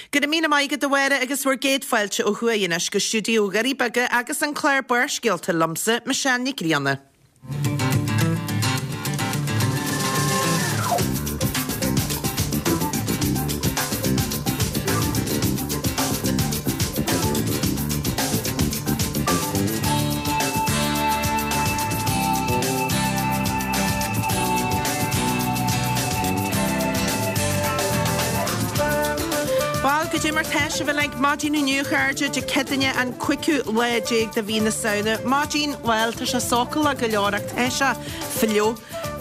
Gyda mi na mai gyda wera agus wyr gyd ffailtio o hwy'n ys go studio gari byga agus yn Claire Bursh gilta lumsa Michelle Grianna. Jimmer Tesh of like Margin in New Harja, Jacetania and Quick Legig, the Venus Sauna. Margin, well, Tasha Sokola Galorak Tesha, Filio.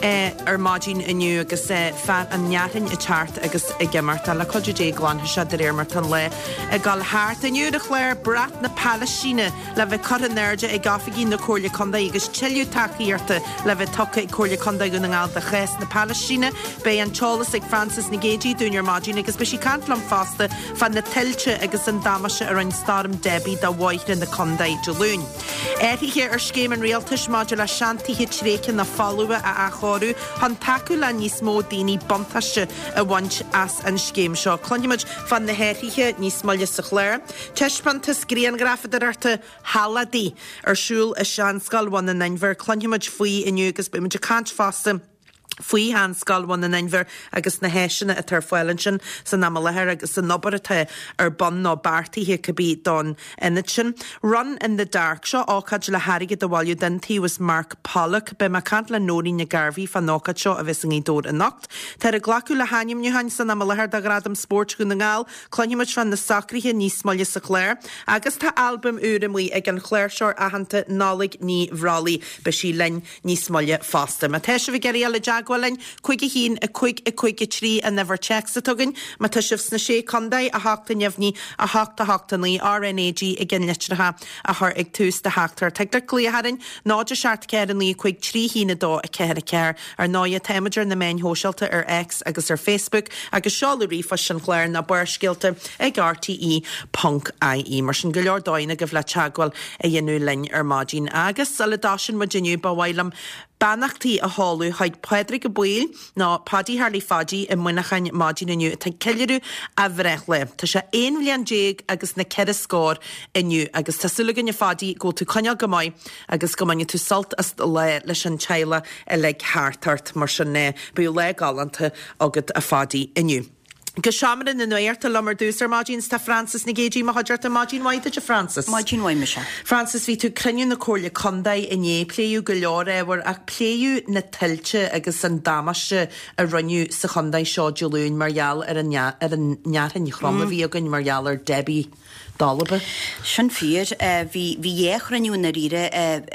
Margin in New agus fan and Yatin a chart agus a Gemarta la Codjay Glan Shadder Merton Le a Gal Hart and you declare Brat na Palestina leve cut an nerja a Gaffigin the Corlia Conda agus Chelu Takirta leve Toka Corlia Conda Gunangal the Ches na Palestina Bay and Cholas like Francis Nagaji doing your Margin agus but she can't lump faster fan the Telcha agus and Damasha around Starum Debbie the White in the Conda Jaloon. Here are scheme and real Tish Modula Shanti Hitchraken the follower a Han takula nís mó dini bontashe a wanch as an scheme seo. Clonimage van the herriche nís molje sa chléir. Teshpantas grian grafadarta haladi shul a shanskal one and nine ver clonimage fui in yugas but image can't fasten. Fui hanskal one and nine ver agus na heshina at her fuelinchen sa namalaher agus sa nobarate bon no barty here could be done in the chin. Run in the dark shaw okaj la harige the walu denti was Mark Pollock be makantla nori na garvi fan okaj shaw of isingi dod a noct. Ter a glacula hanium new han sa namalaher da gradam sport gunangal clonimach van the sacri here ni smolje sa Claire agus ta album urimwi again Claire shore ahanta nolig ni vrali be she len ni smolje faster. Matesha vigeri ala Gwelin, quick a quick a tree and never checks the tuggin. Matishifs na she Condai, a hawk and yevni, a hawk to hawktonly, RNAG again litraha, a her egg toast the hawkter. Take their clear hadding, not a shart care and quick tree heen a do a care, or noya temager in the main ho shelter or X, agus her Facebook, agus shawlery for Sinclair na Bursh Gilter, eg RTE, punk IE, Martian Gilor doina give la chagwell a yenu lin or margin agus, saladashin wajinu bawailam. Banachti a holu haid Pedrick a buil na Paddy Harley Fadji in Winachan Margin in you ta Kelleru a Vrechle. Tasha 1 million jig agus na Keda score in you agus Tasulugan your Fadji go to Konya Gamai agus Gamanya to salt as the Lishan Chaila a leg heart Marshane be leg gallant ogut a Fadji in you. Gashamarin in the air to Lummer Dooser Margin sta Francis Nagaji Mahajarta Margin White to Francis. Margin White Michelle. Francis vi to Crenyon the Corlia Condai in ye play you galore were a play you na Telche agus an Damashe a run you sa Condai Shaw Jaloon Marial er an Nyaran Ychrom vi ogun Marial or Debbie Dolaba. Shun fear vi crenyu na rire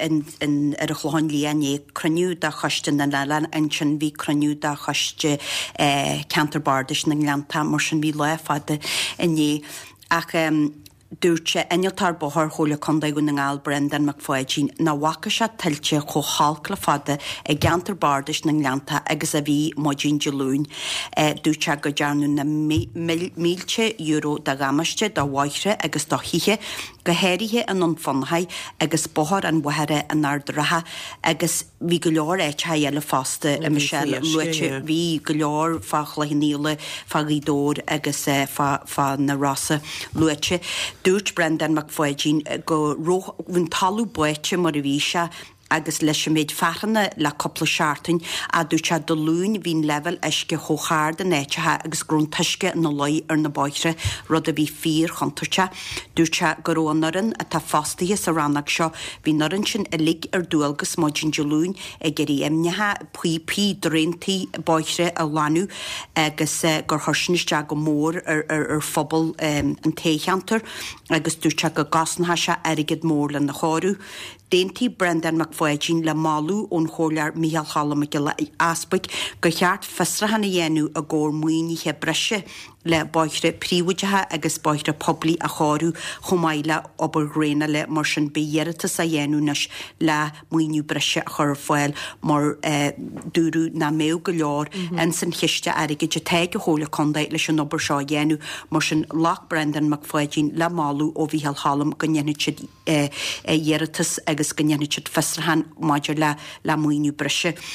in a chlon lian crenyu da chashtin na lalan and shun vi crenyu da chashte counterbardish na glanta morshin vi loefade in ye ach Dúirte eniltar bohar chola Conda gunangal Brendan McFoyjin na wakasha telche cho halkla fada e gantar bardish na glanta agus a vi mojin jaloon dúirte go jarnu na milche euro da gamasche da waithre agus da hihe go herihe an on fanhai agus bohar an wahere an ardraha agus vi golor chayele faste Michelle Luche vi golor fachla hinile fagidor agus fa na rasa Luche Dúirt Brendan McFoyjin go roh vun talu boeche morivisha agus leishamid farna la couple shartin a dúcha de lún vín level eske hochard de netcha agus gruntaske na loi na boire rud a vi 4 huntercha dúcha goronaren a ta fastie saranach sho vi norinchen a lig duelgus mojin jaloon e geri emneha pp drenti boire a lanu agus gur horsnis go mór fobal an tehanter agus dúcha go gasnha sha erigid mórlan na choru Denti Brendan McFoyjin la malu on cholar Michael Hallamagilla aspik go cheart fesrahanna yenu a gor muini he breshe le boire príwujaha agus boire pobli a choru chomaila obergrena le morshan beyerta sa yenu nas la muini breshe chorfoel mor duru na meu golor en sin histe arige jetege hole Conda le shon obersha yenu morshan lock Brendan McFoyjin la malu o Michael Hallam ganyenichid yertas agus ganyenichid fesrahan major la muini breshe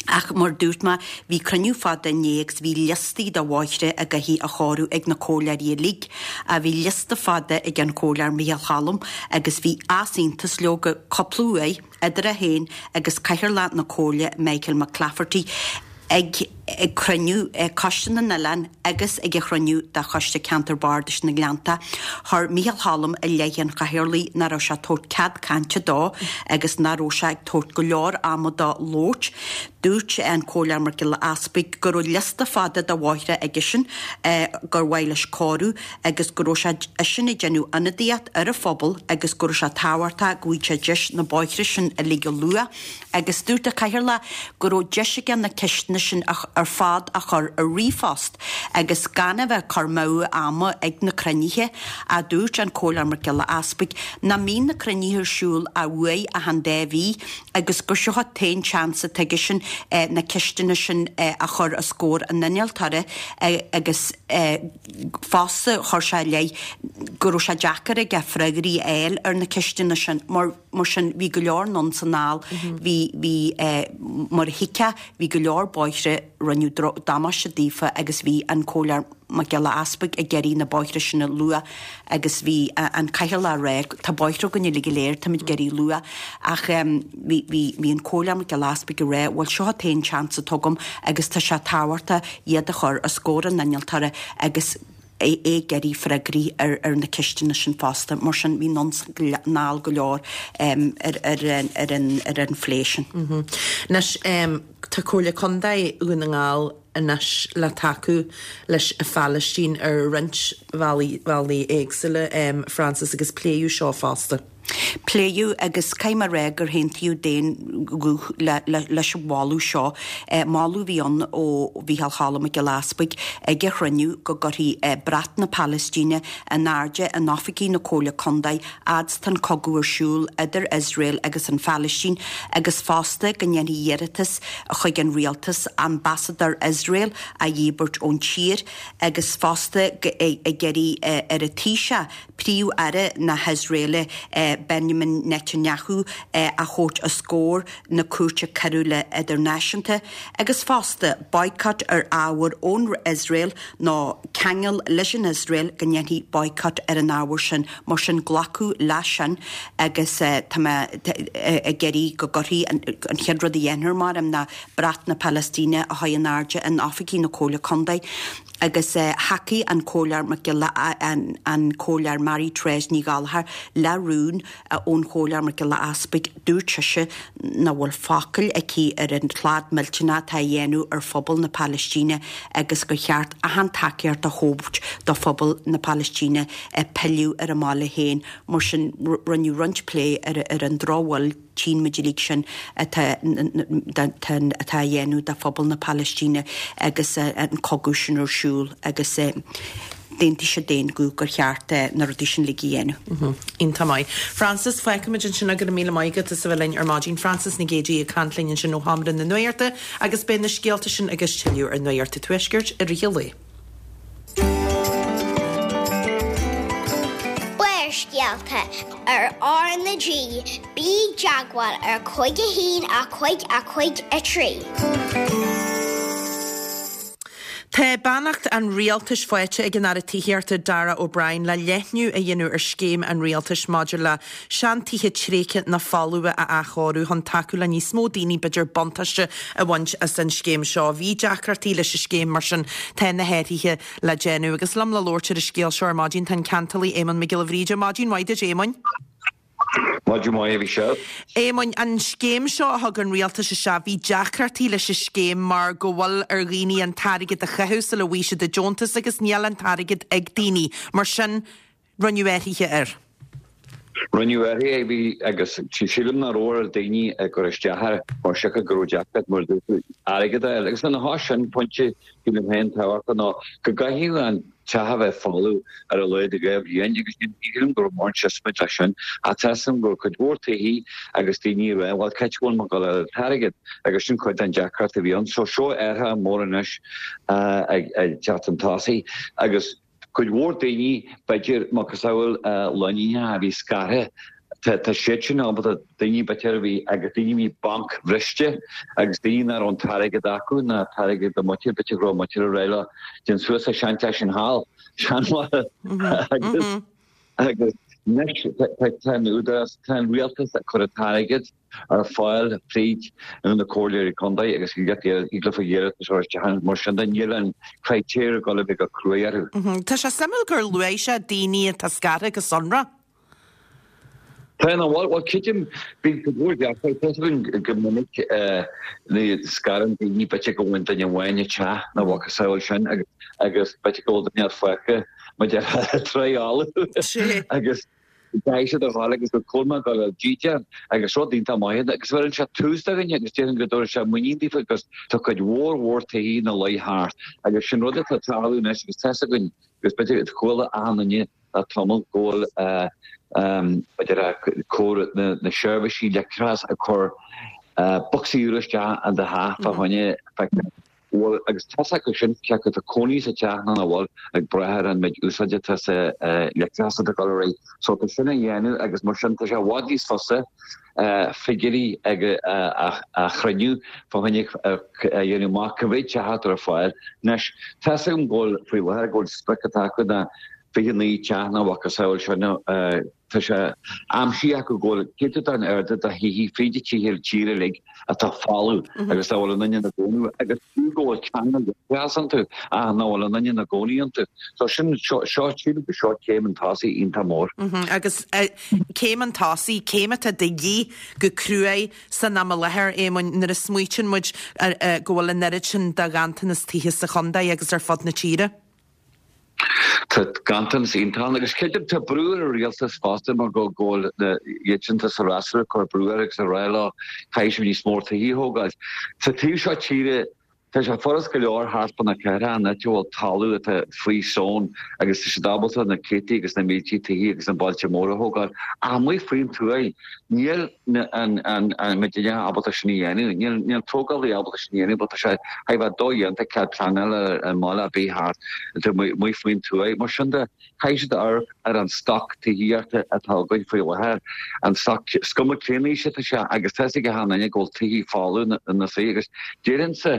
Ach mar dúirtma hí craniú fada néegs hí listaí de bháithre a gahí a cháú ag na cólair í lig a bhí lista fada ag an cólair Mícheál Hallam agus bhí asíntas leoga coplúé idir a héin agus caiirla na cóla Michael McClafferty ag craniú costan na Nillan agus ag craniú de choiste Cantar Bardis na Glanta thar Mícheál Hallam a léan chahirirlaí na ra se tót cad cante dá agus na róise ag tót go leor am dá lót dúirt an cólar mar gile aspig gur lista fada de bháithre aige sin gur bhhailes cáú agus gur se sinna genú anadíat ar a phobal agus gur se táhairta gúite deis na báithre sin a lige lua agus dúirt a caiirla gur deise gan na ceistena sin ar fad a chur a rifost agus ganna bheith carmó ama ag na craníthe a dúirt an cólar mar gile aspig na mí na craníthe siúil a bhuaí a han déhí agus gur se hat tain chance teige sin na ceistena sin a chur a scór an nanealtare agus fása chur se lei gur se deacar a gefregarí éil ar na ceistena sin mar sin bhí go leor nonsanál hí mar hiice hí go leor báithre raniu damas se dífa agus bhí an cólar ma gela aspig a geirí na báithre sinna lua agus bhí an caiirla réir tá báithre gonne lige léir tá mid geirí lua ach bhí an cólar ma gela aspig a ré bhil seo tain chance a tugam agus tá se táhairta iad a chur a scór an nanealtare agus é geirí fregraí ar na ceistena sin fásta mar sin bhí ná go leor ar an fléisian. Nes tá cóla condaid únaáil inis le taú leis a Palestine ar Rinch Valley éagsile Francis agus pléú seo fásta. Pléú agus caiimar régur héntiú déin leis bháú seo máú bhíon ó Mícheál Hallam go láspig ag chruniú go gurí brat na Palestíne a náde an áficí na cóla condaid ads tan cogúir siúil idir Israel agus an Palestín agus fásta gannne dhéiritas a chuig an rialtas ambassador Israel a dhébert ón tír agus fásta a geirí ar a tíise príú ara na Israele Benjamin Netanyahu a chót a scór na cuairte carúla idirnáisiúnta agus fásta boicot ar ábhar ón Israel ná ceangal leis an Israel gannne boicot ar an ábhar sin mar sin glacu leisin agus a geirí go gorí an cheadrod a dhéanaar mar am na brat na Palestíne a haon áde an áficí na cóla condaid agus haci an cólar mar gile an cólar Mary Therese ní Gallagher lerún a ón cólar mar gile aspig dúirteise na bhfuil facail aici ar an chlád milltena tá dhéanú ar phobal na Palestíne agus go cheart a han takeart a hóbert do phobal na Palestíne peliú ar a mála héin mar sin runniu runch-play ar an dráhil tín midilík sin atá dhéanú da phobal na Palestíne agus an cogú sin ar siúil agus dénti sé déin gur cheart na rudí sin ligi dhéanú. Ínta mai. Francis feicimiid sin agur míle maigad a sa bhfuilin ar mágin Francis na gédí a cantlíonn sin ó hamran na nuirte agus ben na scialta sin agus tiú ar nuirte tuisgirt ar rialé. Scialta ar na G, bí jaguar ar chuig a hín a chuig a trí. Tá bannacht an rialtas foiite ag an tíhiarta Dara O'Brien le leithniú a dhéanú ar scéim an rialtas maidir le seantíthe tréce na fallúa a achorú hon taú le níos mó daoine beidir bontaiste a bhaint as an scéim seo. Bhí deacratí leis scéim mar sin tá na héirithe le déanú agus lam le lóirte a scéal seo mágin tan cantalí Éman McGillivríide mágin waide Éman. Máidir mai bhí seo. Éman an scéim seo thug an rialtas se bhí deacratí leis scéim mar go bhfuil ar ghaoine an tarigid a chathúsa le bhíise de Jontas agus níl an tarigid ag daoine mar sin runniuéirithe ar. Runniuéirí é bhí agus sílim na róir daoine gur isteathair mar se go gurúdeachtat mar airigid agus an há sin pointse hílim hen táhairta ná go gaithíú an teha bheith fallú ar a leid a gaibh dhéan agus hílim gur máirseismid lei sin a team gur chud mhórtaí agus daoine bheith bhil ceitúil mar go le tarigid agus sin chuid an deacrat a bhíon so seo airtha móranis ag teatantásaí agus chud mhór daoine beidir mar go saoil leínithe a bhí scathe Tá sésin aber daoine beterbhí agus daoine bank bhriste agus daoine ar an taige acu na taige do motir bete gro motir réile den suasa seanta sin hall sean agus ten údas ten realtas a chotáiged ar fáil príd in na cóir condai agus iglafaéire mar sin den an criteir go le go cruéir. Tá se samil gur luéise daoine a tascara go sonra. Wat kitchen big woord ja geminnig ne skaren die niet bet go wint in wine cha na wa sin agus bet go net feke maar je tre alle agus Deise er hall go kolma go Gja agus ro dínta mai agus ver se tústegin agus te go se munífi agus tu war te na lei haar agus sin rud a talú ne gus te gunn gus be chole annne a tommel gool cho na serviceí lecras a chor boxíúiste an de ha a honne agus tasa sin ce a coní a teach na bhil ag brethir an meid úsáide lecras a galí so sinna dhéanú agus mar sin se bhdí fosa figurí ag a chraniu fannig dhéanú má gohhéid te hat ar fáil nes tasa an ggóil faoihar ggóil spectacu na finí teachna wa saoil sena tá se amsí go ggóil get an airde a hí féidir tíhir tíre le a tá fáú agus táhil nanne na gcóú agus túgóil teanna tú a náhil nanne na gcóíontu so sin seo tíú go seo céim an tásaí ionta mór. Agus céim an tásaí céime a de dhí go cruúé san na lethir éman nar a smuoin muid ggóil an nerid sin da gantanas títhe sa chundaí agus ar fod na tíre. Tá gantans intal agus keidir te breúr a realtas fásta mar go ggóil na dhéitinta sa rasra chu breúir ag sa réile caiisi ní smórta híógáil. Tá tíú seo tíre Tá se forras go leor harpan na ceire an netúil talú a frísón agus sé dabalta na Kitty agus na métíí agus an bailte móra hógáil a mu frim tú níl an medine abal sníhéú, níl tógáil abal sníhéú, but sé haibh dóíanta ce planile an mála béhart mu frim tú mar sin de caiisi ar an stoc tííarta atá goid faoileir an scumma cléní se se agus te go hanna ggóil tíí fáú na sé agus déan sa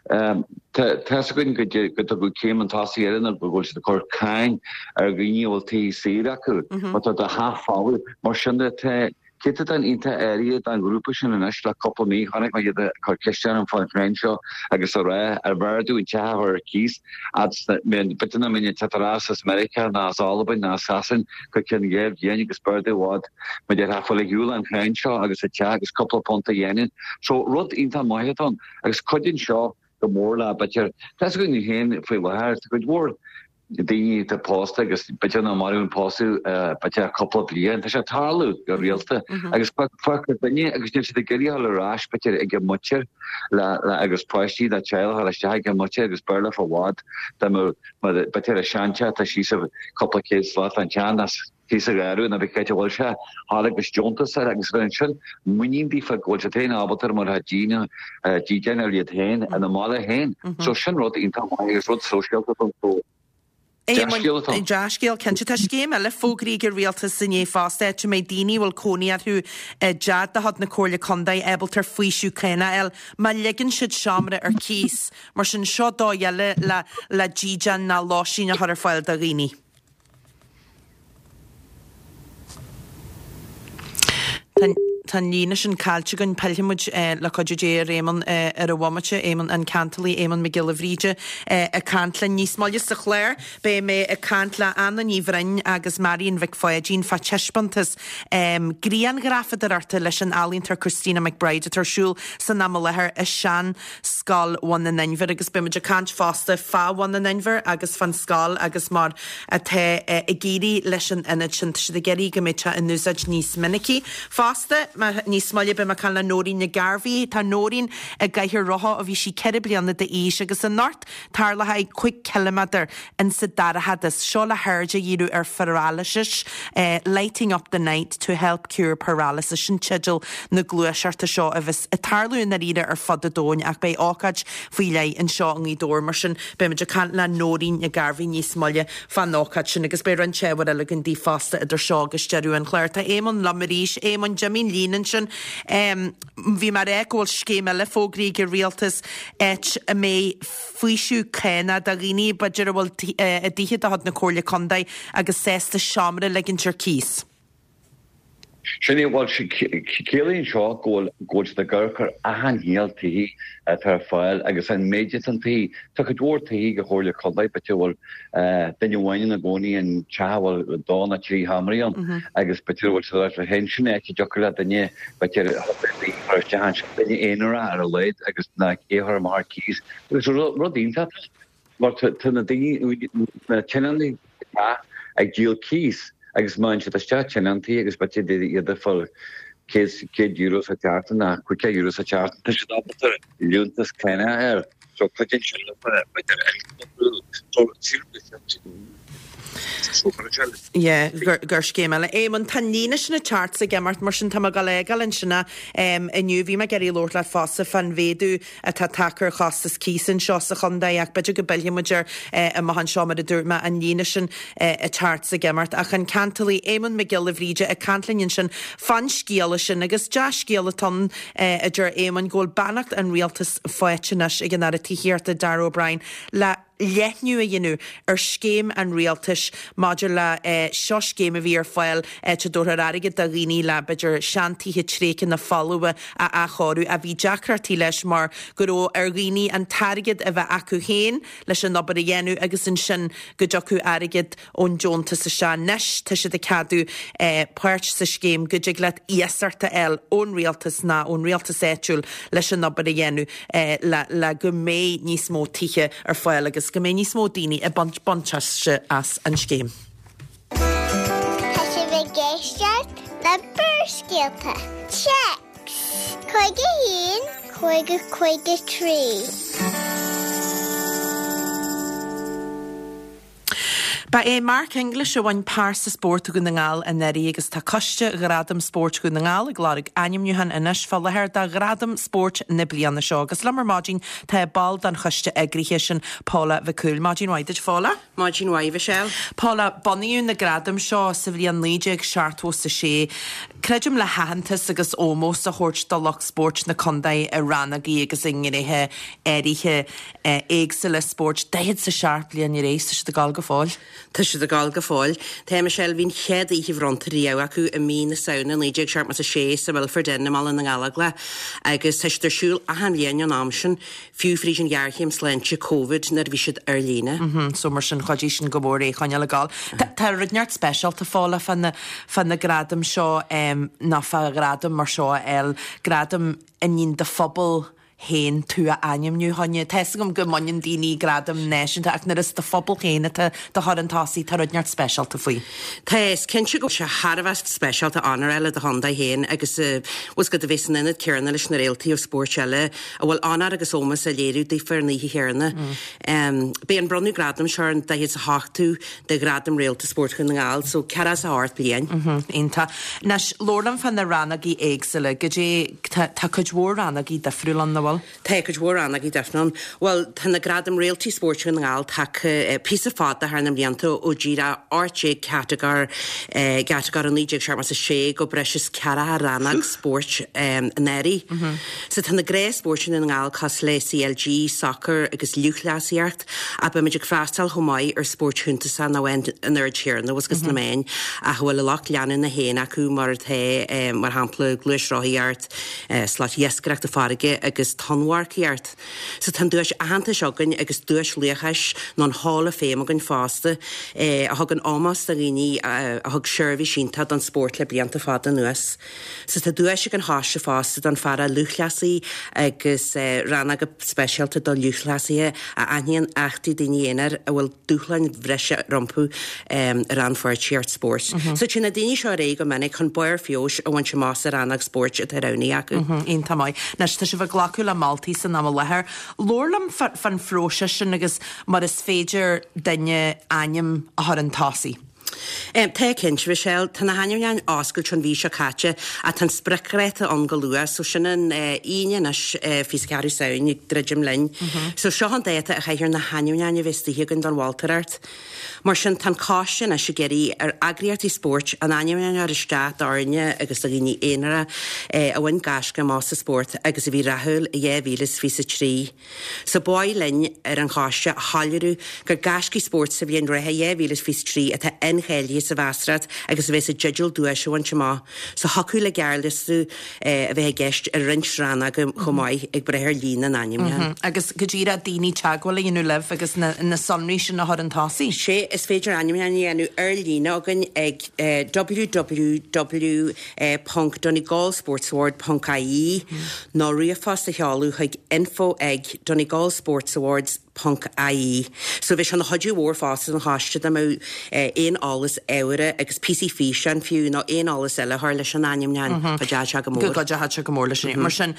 Teún go céim an tasían a bhil se chur caiin ar gníhil tí sé acu, a háfáú mar sinnda Kit an inta area an grúpa sin an eisle couple mí chonig me chu Christian an fan Crenshaw agus a ré ar bhardú in tehar kís bitina min tetarás America ná Alban ná Assassin chu cin géh dhénig agus birde wad me de rafola hiúla an Crenshaw agus a te agus couple ponta dhénin. So rud inta maiheton agus codin seo go mórla, but that's going to hen for where to good word. The post agus bit na marún postú bit a couple of blian se talú go realta agus danne agus ni de geí hall rás bit ige muir le agus poisttí a child hall ste ige muir agus burla for wad bit a seancha a sí a couple of kids lá an chanas tí a garú na bhil se há agus Jotas agus sin muín bí fa ggóil téin ábatar mar dína dían a liad héin a na mála héin, so sin rud inta agus rud social tó. Jaascéal cinnte tá céim eile fógraí gur rialtas san é fásta tu mé daoine bhfuil cóíarthú dead a had na cóirla condaid ebaltar faoisiú chéine eil má ligann siad seamra ar cís mar sin seo dóhéile le ddíjan ná láisín a thar fáil do rií. Tá lína sin cailte gon peilmuid le codé réman ar a bhhaimete éman an cantalí éman me gilhríide a cantla níos máile sa chléir be mé a cantla anna níomhrein agus maríon bheith foiidín fa teispantas grían grafad arta leis an alíntar Christina McBride tarsúil san ná lethir a sean scáil bhain na Ninver agus beimiid a cant fásta fáhhain na Ninver agus fan scáil agus mar a the i géirí leis an inid sin si de geirí go méte in núsaid níos minicí fásta níos smaile be can le nóín na Garhí, Tá nóín a gaiithir rotha a bhí si ceir blianana de ís agus an nát tar le haid 5 kilometr in sa darachad is seo le hairde díú ar paralysis, lighting up the night to help cure paralysis sin tidal na gluaisiarta seo a bheits a tarlú na ríide ar fad a dóin ach bei ácaid faoi lei an seo an í dór mar sin be me can le nóín na Garhí níos smaile fan ácaid sin agus be an tewar a legin dí fasta idir seo agus steú an chléir tá éman lamaríis éman Jamín línan sin bhí mar ghil scéime le fógraí go rialtas et a mé fuisiú chéna a riní baidir bhfuil a ddíhe a had na cóirla condaid agus 6 seamra legin Turkís. Sinné bhil céalaonn seo ggóil na ggurchar ahan héal taí tar fáil agus an méidir an taí tu go dúir taí go chóirla condaid bete bhfuil duine bhhaine na gcónaí an teahfuil dána trí hamraíon agus bete bhfuil sa le hen sinna ag deochar le daine bete dehan daine éanaire ar a leid agus na éthar mar cís. Agus rudínta mar tunna daine na teannaí ag díal cís. Agus main se sta chenanti agus bat de fall €1 a teartan na €2 a teartan se da leuntas kleine so gur scéime le éman taníine sinna chart a gemart mar sin tam galégal in sinna inniu bhí me geirí lór le fása fan véú a tá takear chastas císan seo a chundaach beidir go billimuidir a mahan seo mar a dúrma an líine sin a chart a gemart a chan cantalí éman me gil a bhríide a cantlinn sin fan scéala sin agus de scéala tan a dúr éman ggóil bannacht an rialtas foiitinas i gnar a tíhiart a Dar O'Brien le Lethniu a dhéanú ar scéim an rialtas maidir le seo scéim a bhí ar fáil te dúir aige a rií le beidir seantíthe trécin na fallúa a choú a bhí deachartí leis mar goró ar rií an tarigid a bheith acu héin leis an nobar a dhéanú agus in sin go deacu aigid ón Jonta sa se neis te si de cadú páirt sa scéim go dig le íasarta eil ón rialtas ná ón rialtas éitiúil leis an nobar a dhéanú le go mé níos mó títhe ar fáil agus go mé níos mó daoine a bontaiste as an scéim. Tá sé bheith géisteart na burscéalta. Checks! Chuige hín, chuige trí. Ba Mark English a bhain pása sport go na ngáil a neirí agus tá coiste gradam sport go na ngáil a glárig animniuhan inis fall lehéir da gradam sport na blianana seo agus lemar mágin tá ball dan chuiste agrithe sin Paula Bhicúil. Mágin Waidid fála? Mágin Waidid Michelle. Paula, bonniú na gradam seo sa bhríon líide ag seartó sa sé. Creidim le hahantas agus ómós a chóirt dolach sport na condaid a ranagaí agus ingirithe éirithe éagsa le sport déad sa seart blian i rééis sa de gal go fáil. Tá si a gáil go fáil, Tá Michelle hín chead í bhrontaí acu a mí na saona líideag seart mas a sé sa bhfuil for denna mal na galag le agus teistar siúil a han léon an amsin fiú frísin gearchéim slente COVID nar bhí siad ar lína. So mar sin chodí sin gobór é chaine le gáil. Tá rudneart special tá fála fan na gradam seo na fa gradam mar seo eil gradam in de fphobal hen tú a animniu hanne te gom go manin daoine gradam neisianta ach na is de fphobal chéine de thuantáí tar rudneart specialta faoi. Tás cin si go se Harvest specialta anar eile de Honda héin agus was go a bhésan inad cearna leis na réaltaí ó sport eile a bhfuil anar agus ómas a léirú dí fearnaí chéarna. Bé an bronú gradam seo an de a hachtú de gradam réalta sport chun ngáil, so ceras a át blian. Inta. Nes lórdam fan na ranagaí éagsile, go dé tá chudhór ranagaí de friúlan na bhil? Tá chudhór ranagaí defnan. Well, tá na gradam réaltaí sport chun ngáil tá pí a fád a tharnam blianta ó ddíra áirte categar an líideag seart mas a sé go breis cara ranag sport neri. So tá na gré sport sin in ngáil cos le CLG, soccer agus luchlasíart a be meidir freistal chomáid ar sport chunta san áhain an airtíir na was na main a bhfuil a lech leanan na héna acu mar mar hampla gluisráíart slát iescaracht a farige agus tanhairceart. So tan dúis ahananta segan agus dúis léchais ná hála féim agan fásta a hagan ámas a riní a hag seirbhí sínta an sport le blianta fada nuas. So tá dúis an háise fásta an fara luchhlasaí agus ranna go specialta do luchhlasaí a aníon achtaí daoine a bhfuil dúchlein bhreise rompú ran fuirtíart sport. So sinna daoine seo ré go minic chun buir fios a bhain se más a rannach sport a raní acu. Íon tamáid. Nes tá si bh glaú le Maltaí san am lethir. Lorlam fan fróise sin agus mar is féidir daine aim a thar an tásaí. Tá cinse bhí sell tan na hainneáin oscail tron bhí se caite a tan sprecréite an go luas so sin an íonas físcarú saoinnig dreidim lein. So seo an déta a chaithir na hainneáin a bhistí gan don Walterart. Mar sin tan cáisian a se geirí ar agriartí sport an aimneáin ar isteat áine agus a gíní éanaire a bhain gasca más a sport agus a bhí rathúil a dhéhhílas fí sa trí. So báid lein ar an cáiste háileú gur gascí sport sa bhíon rathe dhéhhílas fí sa trí a tá chéilí sa bhastrat agus bheits a judgeal dúisiúhain se má. So hacu le gearlasú a bheith geist a rinsrána go chomáid ag brethir lína na aimne. Agus go ddíra daoine teagháil inú leh agus na sonraí sin na an tásaí. Sé is féidir aimne anú ar lína agan ag www.donegalsportsaward.ie nó riafás a cheáú chuig info ag donegalsportsawards.ie. So bheits an hodú hór fásta an háiste am éon álas éire agus PC físe an fiú nó éon álas eile thir leis an aimneáin go deise go mór. Go deise go mór leis mar sin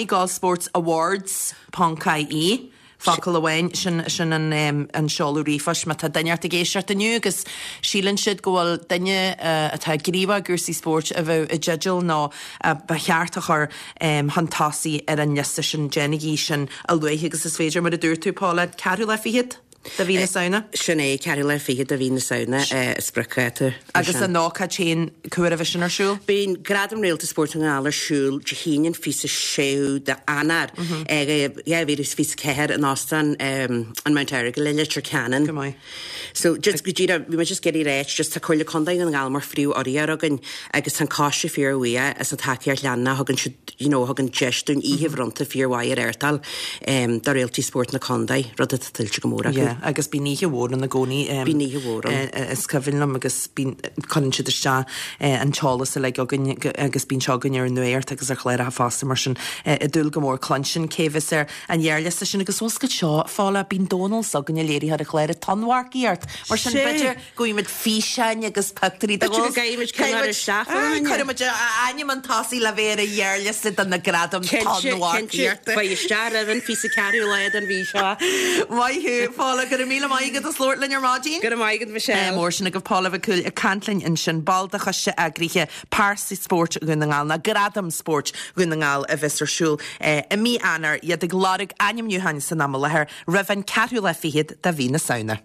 donegalsportsawards.ie Facail ahhain sin an seáú rífas me tá daineart a géisiart aniu agus sílann siad gohfuil daine atá gríomh gursaí sport a bheith i judgeal ná ba cheartach ar hantásaí ar an neasta sin genigí sin a luithe agus is féidir mar a dúir tú Pála ceadú le fihiad da bhí na saona? Sin é ceadú le fihiad a bhí na saona sprecréite. Agus a nácha té cuair a bheith sin arsúil? Bhín gradam réalta sport an álar siúil de híanaan fís a séú de anar bhí is fís ceir an ástan an Mount Eric le litir canan. So just go ddíra bhí me just geirí réit just tá chuirla condaid an gáil mar friú oríar agan agus an cáiste fíor bhuia as an takeíar leanna hagan hagan geistún íheh runta fíorhhair airtal dar réaltí sport na condaid rud a tiltte go mór. Agus bí níhe bhór an na gcónaí bí níhe bhór is cohfuilm agus chuann siad iste an teálas le agus bín segan ar nuirt agus ar chléir a fásta mar sin i dul go mór clansin céhs ar an dhearlas sin agus oscail seo fála bín Donald sagan a léirí ar a chléir a tanhairceart mar sin beidir goimiid físein agus pectarí chuimiid aim an tásaí le bhéir a dhearlas an na gradam tanhairceart ba istear a an fí a ceú leid an bhí seo. Maithú Pála gur míle maigad a slóirlainn ar mádín? Gur maigad bhe sé. Mór sin go Pála bh cúil a cantlainn in sin balda chuiste agríthe pársaí sport gunna ngáil na gradam sport gunna ngáil a bheits arsúil i mí anar iad a glárig animniuhain san am lethir raibhann ceadú le fihiad da bhí na saona.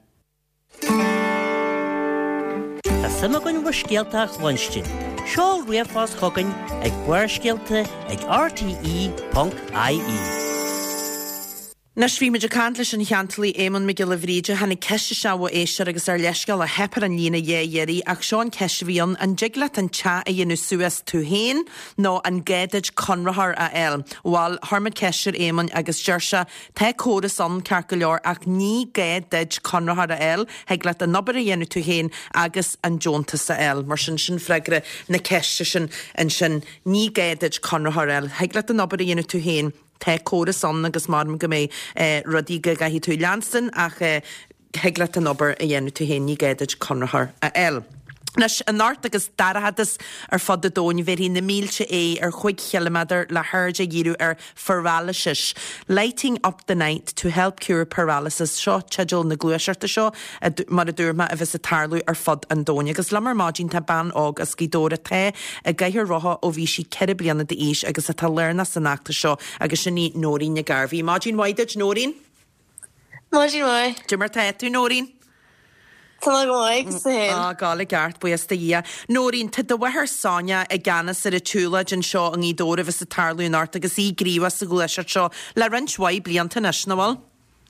Tá sama gon bhar scialteach bhainste. Seáil riamhás chogainn ag buair scialta ag rte.ie. Nes bhí meidir cant leis an cheantalí éman me le bhríide hena ceiste se bh éisiir agus ar leiscail a hepar an lína dhéirí ach seán ceiste bhíon an jigla an te a dhéanú suas tú héin nó an géideid conrathar a el. Bháil thurma ceisiir éman agus deirse te córa san cear go leor ach ní géideid conrathar a el heagla an nobar a dhéanú tú héin agus an Jontas a el. Mar sin freigre na ceiste sin an sin ní géideid conrathar el heagla an nobar a dhéanú tú héin. Tá córa san agus marm go mé rodí go gaithí tú leanstan ach heagla an obair a dhéanú tú héin ní géideid conrathar a el. Nes an náirt agus darahadas ar fad a dóin bhir na mílte ar 5 kilometer le hurd a dhíú ar paralysis. Lighting up the night to help cure paralysis seo teideal na gluaiseirta seo mar a dúrma a bheits a tarlú ar fad an dóin. Agus lemar mádín tá ban ág as gídóra té a gaiithir rotha ó bhí si ceir blianana de ís agus a tá learna san nachta seo agus sin ní nóirín na garbhí. Mádín Waidid nóirín? Mádín Waid. Dúmar té tú nóirín? Tá goig sa gála gart buasta í. Nóirín tu do bhethir sáine a ganas ar a túlaid an seo an ídóra bheits a tarlú náirt agus í gríomha sa gluaiseart seo le rinshhaid blianta naisnáil?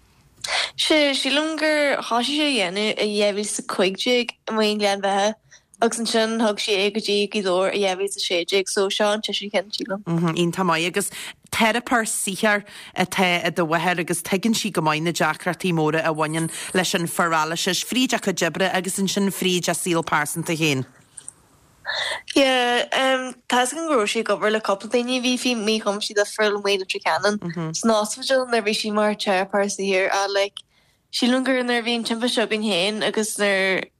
Sí lungur háisi sé dhéanú a dhéhil sa chuigdeig a mhaon lean bheitthe agus an sin thug sé go dtí dór a dhéhhís a séideigh so seán te sin cin sílam. Ín tá agus Therapar síar a do bhair agus tegann si go maiid na deachratí móra a bhainean leis an forrálases fríd a chu dibre agus an sin fríd a síl pásanta héin. Tá an groí gobar le coppla daoine bhí fi mí chum si a frill méile trí canan. Snáfuil nar bhí si mar tearpása hir a le sílungur nar bhíon timpa seobin héin agus nar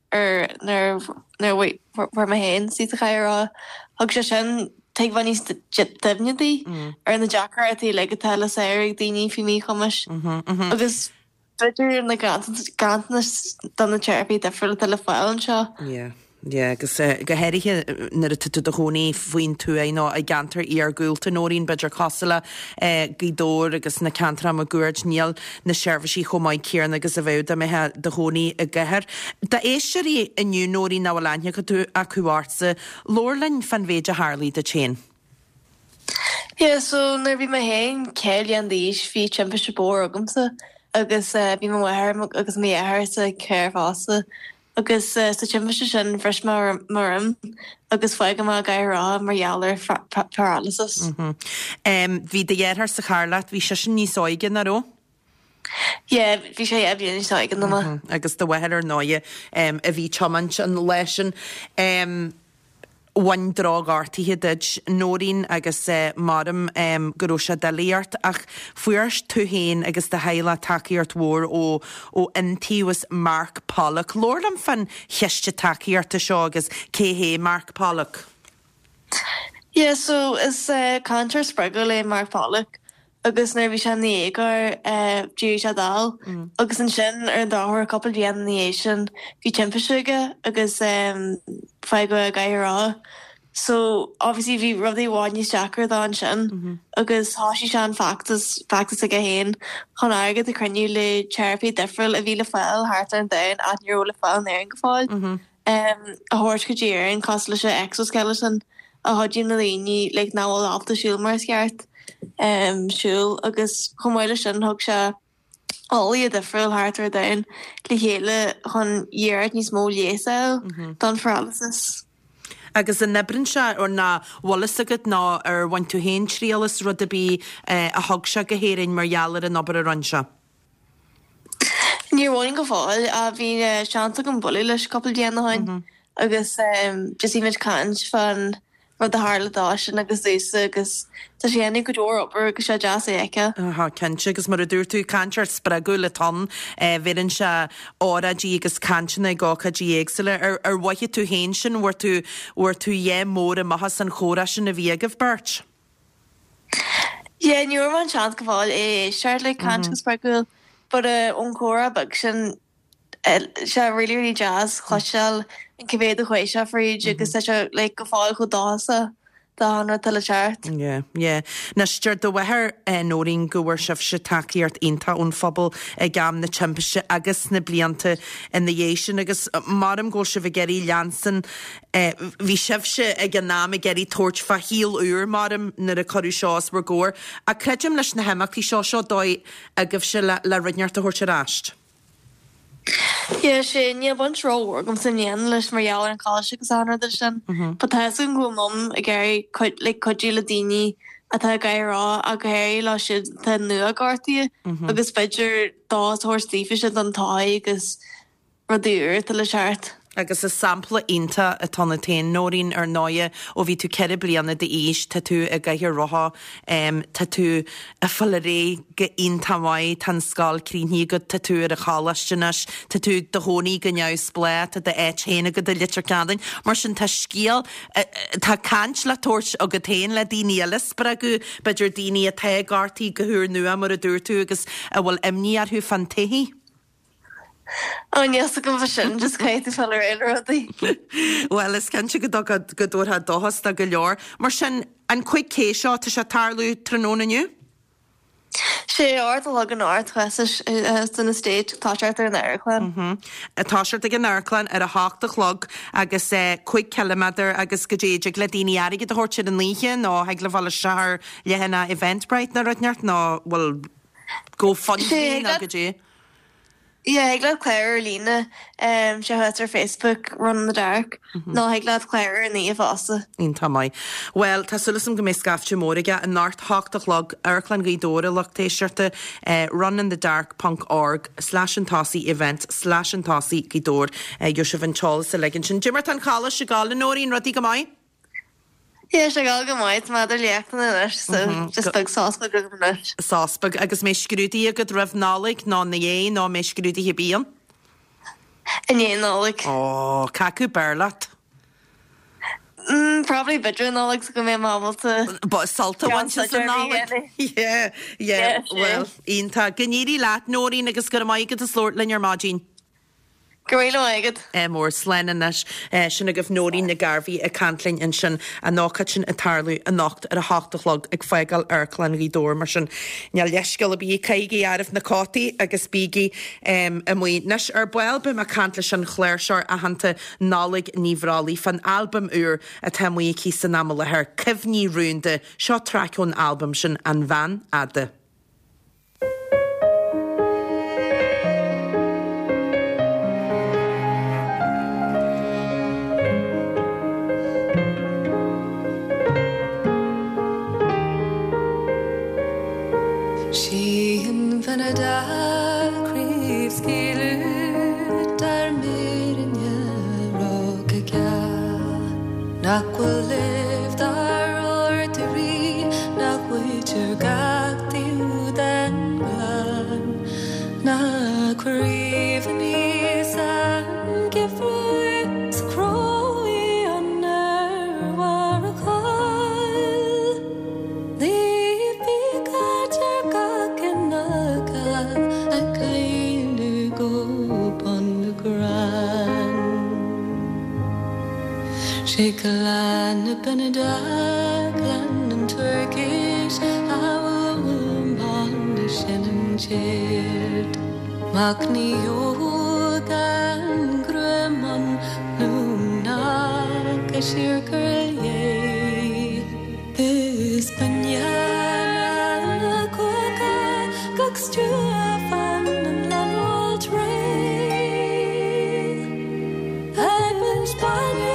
ma héin sí a chairrá thug se sin teag bhaní defnetí ar na Jackratí le go tal éir daoine fi mí chumas agus beidir na ganna don na teirpaí de frill le fáil seo. agus go heirithe nar tu do hnaí faoin tú é ná a gantar ar gúilta nóín beidir cosala gídór agus na cantra a gúirt níal na seirbhísí chomáid céarna agus a bhda methe do hnaí a gethir. Tá éisiirí inniu nóí ná leine go tú a cuairsa lórlainn fan bhéide Harlí de chéin. So nar bhí me héin céil an díis hí timpa se bór agamsa agus bhí mhair agus méhir sa ceirhása. agus sa timpa sin freis marm agus foiige má gairrá marheallar paralysis. Bhí de dhéar sa charlaat, bhí se sin níos áigen aró? Bhí sé bhíon níos áigen na. Agus do bhhear náide a bhí chomant an leisin bhain drág áirtíthe duid nóín agus marm goró se dalíart ach fuirs tú héin agus de heile takeíart mhór ó intíwas Mark Pollock. Lorlam fan cheiste takeíart a seo agus céhé Mark Pollock? So is Contra Spraggle le Mark Pollock agus nar bhí se ní éagar dú se dal agus an sin ar dáhar couple bhían ní sin bhí timpmpaisiige agus fe go a gairrá. So obviously bhí rudí bháin níos Jackar dá an sin agus háisi se an factus a go héin chun agad a cruniú le therapy difriil a bhí le fáil háart an dain a níor le fáil neir an go fáil. A thuirt go ddíir an cos lei se exoskeleton a hodí na líní le náhil áfta siúil mar ceart. Siúil agus chumáile sin thug se áí a difriil háartar dain le chéile chun dhéart níos mó léáil don paralysis. Agus an nebrin se ar na wallas agad ná ar bhain tú héin tríalas rud a bí a thug se go héirinn marheallar an obair a ranse. Níor bháin go fáil a bhí seanta go bulí leis coppla déana hain agus just imid cant fan rud a hála dá sin agus úsa agus tá sé ennig go dóir op agus se jazz éice. Kense agus mar a dúr tú cantar spregu le tan bhéann se áradí agus canna gáchadí éagsile ar waithe tú héin sin bhar tú dhé mór a maithas an chóra sin a bhíagah beirt. Níor bhain sean go bháil é seart le cant go spregu bud ón chóra bag sin se really jazz chluiseil in cibéad a chuéis se faríd agus se le go fáil chu dása dána tal teart. Na steir do bhethir nóín gohar sih se takeíart onanta ón fphobal gam na timpaise agus na blianta in na dhé sin agus marm ggóil se bh geirí leansan bhí sibse ag an ná a geirí toirt fa híal úr marm nar a choú seás mar ggóir a creidim leis na heachtaí seo dóid a gibh se le rinneart a thuirt se ráist. sé ní bunt róhar gom san nían leis marheallar an cáise agus anna sin. Patá an go mum a ggéir le codú le daoine atá gairrá a go héir lá siad tá nu a gátaí agus beidir dá thuirtífa se an táid agus radúir tal le seart. Agus is sampla inta a tanna tain nóín ar náide ó bhí tú ceir blianana de éis tá tú a gaithir rotha tá tú a fallaré go intamáid tan scáil críní go tá tú ar a chálastenas tá tú do hónaí go neus spléit a de éitchéna go de litir gadan mar sin tá scíal tá cant le toirt a go tain le daoine elas spragu beidir daoine a teagártaí gothúr nua mar a dúir tú agus a bhfuil imní arthú fan taithí. Níos go sin just caiiti fel éí. Well, is cen si go dútha dohas a go leor, mar sin an chuig cé seo tá se tarlú trónaniu? sé áir a legan áir duna stéid táseart ar an airchlan. Táseart ag an airchlan ar a háachta chlog agus chuig kilometr agus go déidir le daoine aige a thuirte an líe nó heag le bhla seair lehanana Eventbrite na runeart nó bhfuil go fan a go dé. Yeah, ag glad Claire lína se het ar Facebook Run in the Dark. No, ag glad Claire in the fásta. Ín tamai. Well, tá sulasam go mé scafte mórige an nárt háachtalog Airclan Gaidóra lechtéisiirte runinthedark.org/antasi event/antasi Gaidór Joseph an Charles sa legin sin. Jimmer tan chala se gála nóín rodí go mai? Yeah, se gal go maid maidir leachtan in so just bug sáspag go nuis. Sáspag agus mé scrúdaí a go raibh nálaigh ná na dhé ná mé scrúdaí hebíon? In dhé nálaigh. Ó, cacu bearlat. Probably bidre nálaigh go mé mábalta. But salta one is a nálaigh. Yeah, well, ínta gníri leat nóín agus go mai go a slórt lein ar mágin. Gorilla aigad. Mór slenanis sin a goh nóí na garbhí a cantlainn in sin a nácad sin a tarlú a nacht ar a háachtalog ag feigal Airclan Gaidór mar sin neall leiscail a bí caigi armh na cátaí agus bíigi a muois ar buil be a cantla sin chléirseir a hananta nálaigh níomhrálaí fan albumm úr a tamuí cí san amla ar cimhní rúnda seo traún albumm sin an bhean ada. She'an Vanada creeps gilu dar mirinya rokaga nak will live dar ordinary nak wicher gakti udan glan nak reveni san gifru scrowy on warakal Shekalan Benedak and Turkish Awum on the Shannon Chid Makni Yogan Grumon Nuna Kashir Kurye Ispanyana Kwaka Gokstuafan and Lanwal Trail I've been Spania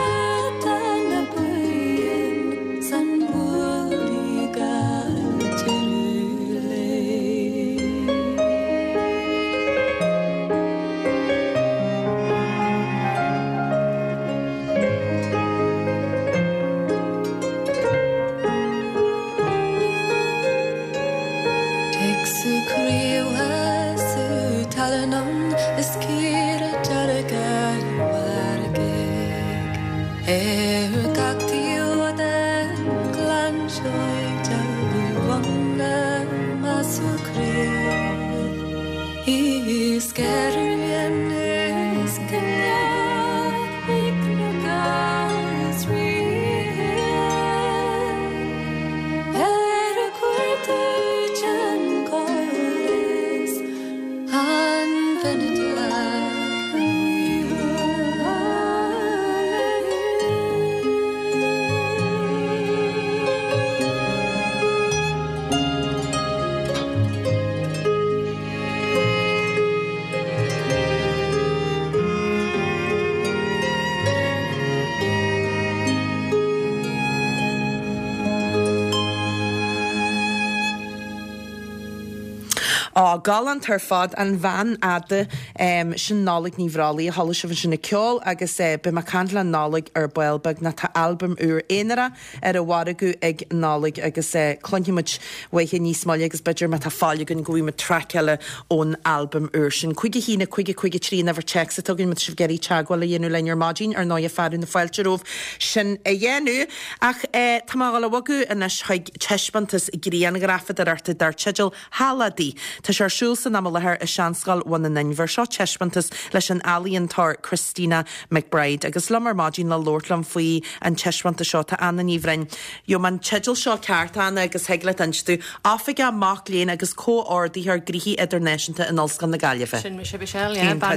galant tar fad an bhean ada sin nálaigh níomhrálaí a thola se sinna ceol agus be mar cantla nálaigh ar builbeg na tá albumm úr éanaire ar a bhharagu ag nálaigh agus clointiimiid waithe níos máile agus beidir me tá fáile gon goí me traceile ón albumm úr sin chuige hína chuige trí never check sa tugann mu sih geirí teagháil a dhéanú lein mágin ar 9 fearú na fáilteróh sin a dhéanú ach tá mála wagu in ishaig teispantas gríana grafad ar arta dar teidir háladí Tá sé siúl san am lethir a seanscail bhain na ninmhar seo teispantas leis an alíontar Christina McBride agus lemar mágin le Lordlam faoi an teispantas seo tá anna níomhrein. Jo man teidir seo ceartánna agus heagla anstú áfaige amach léon agus cóordaí ar grithí idirnéisinta in Olscan na Gaillimhe. Sin me sé bhisiil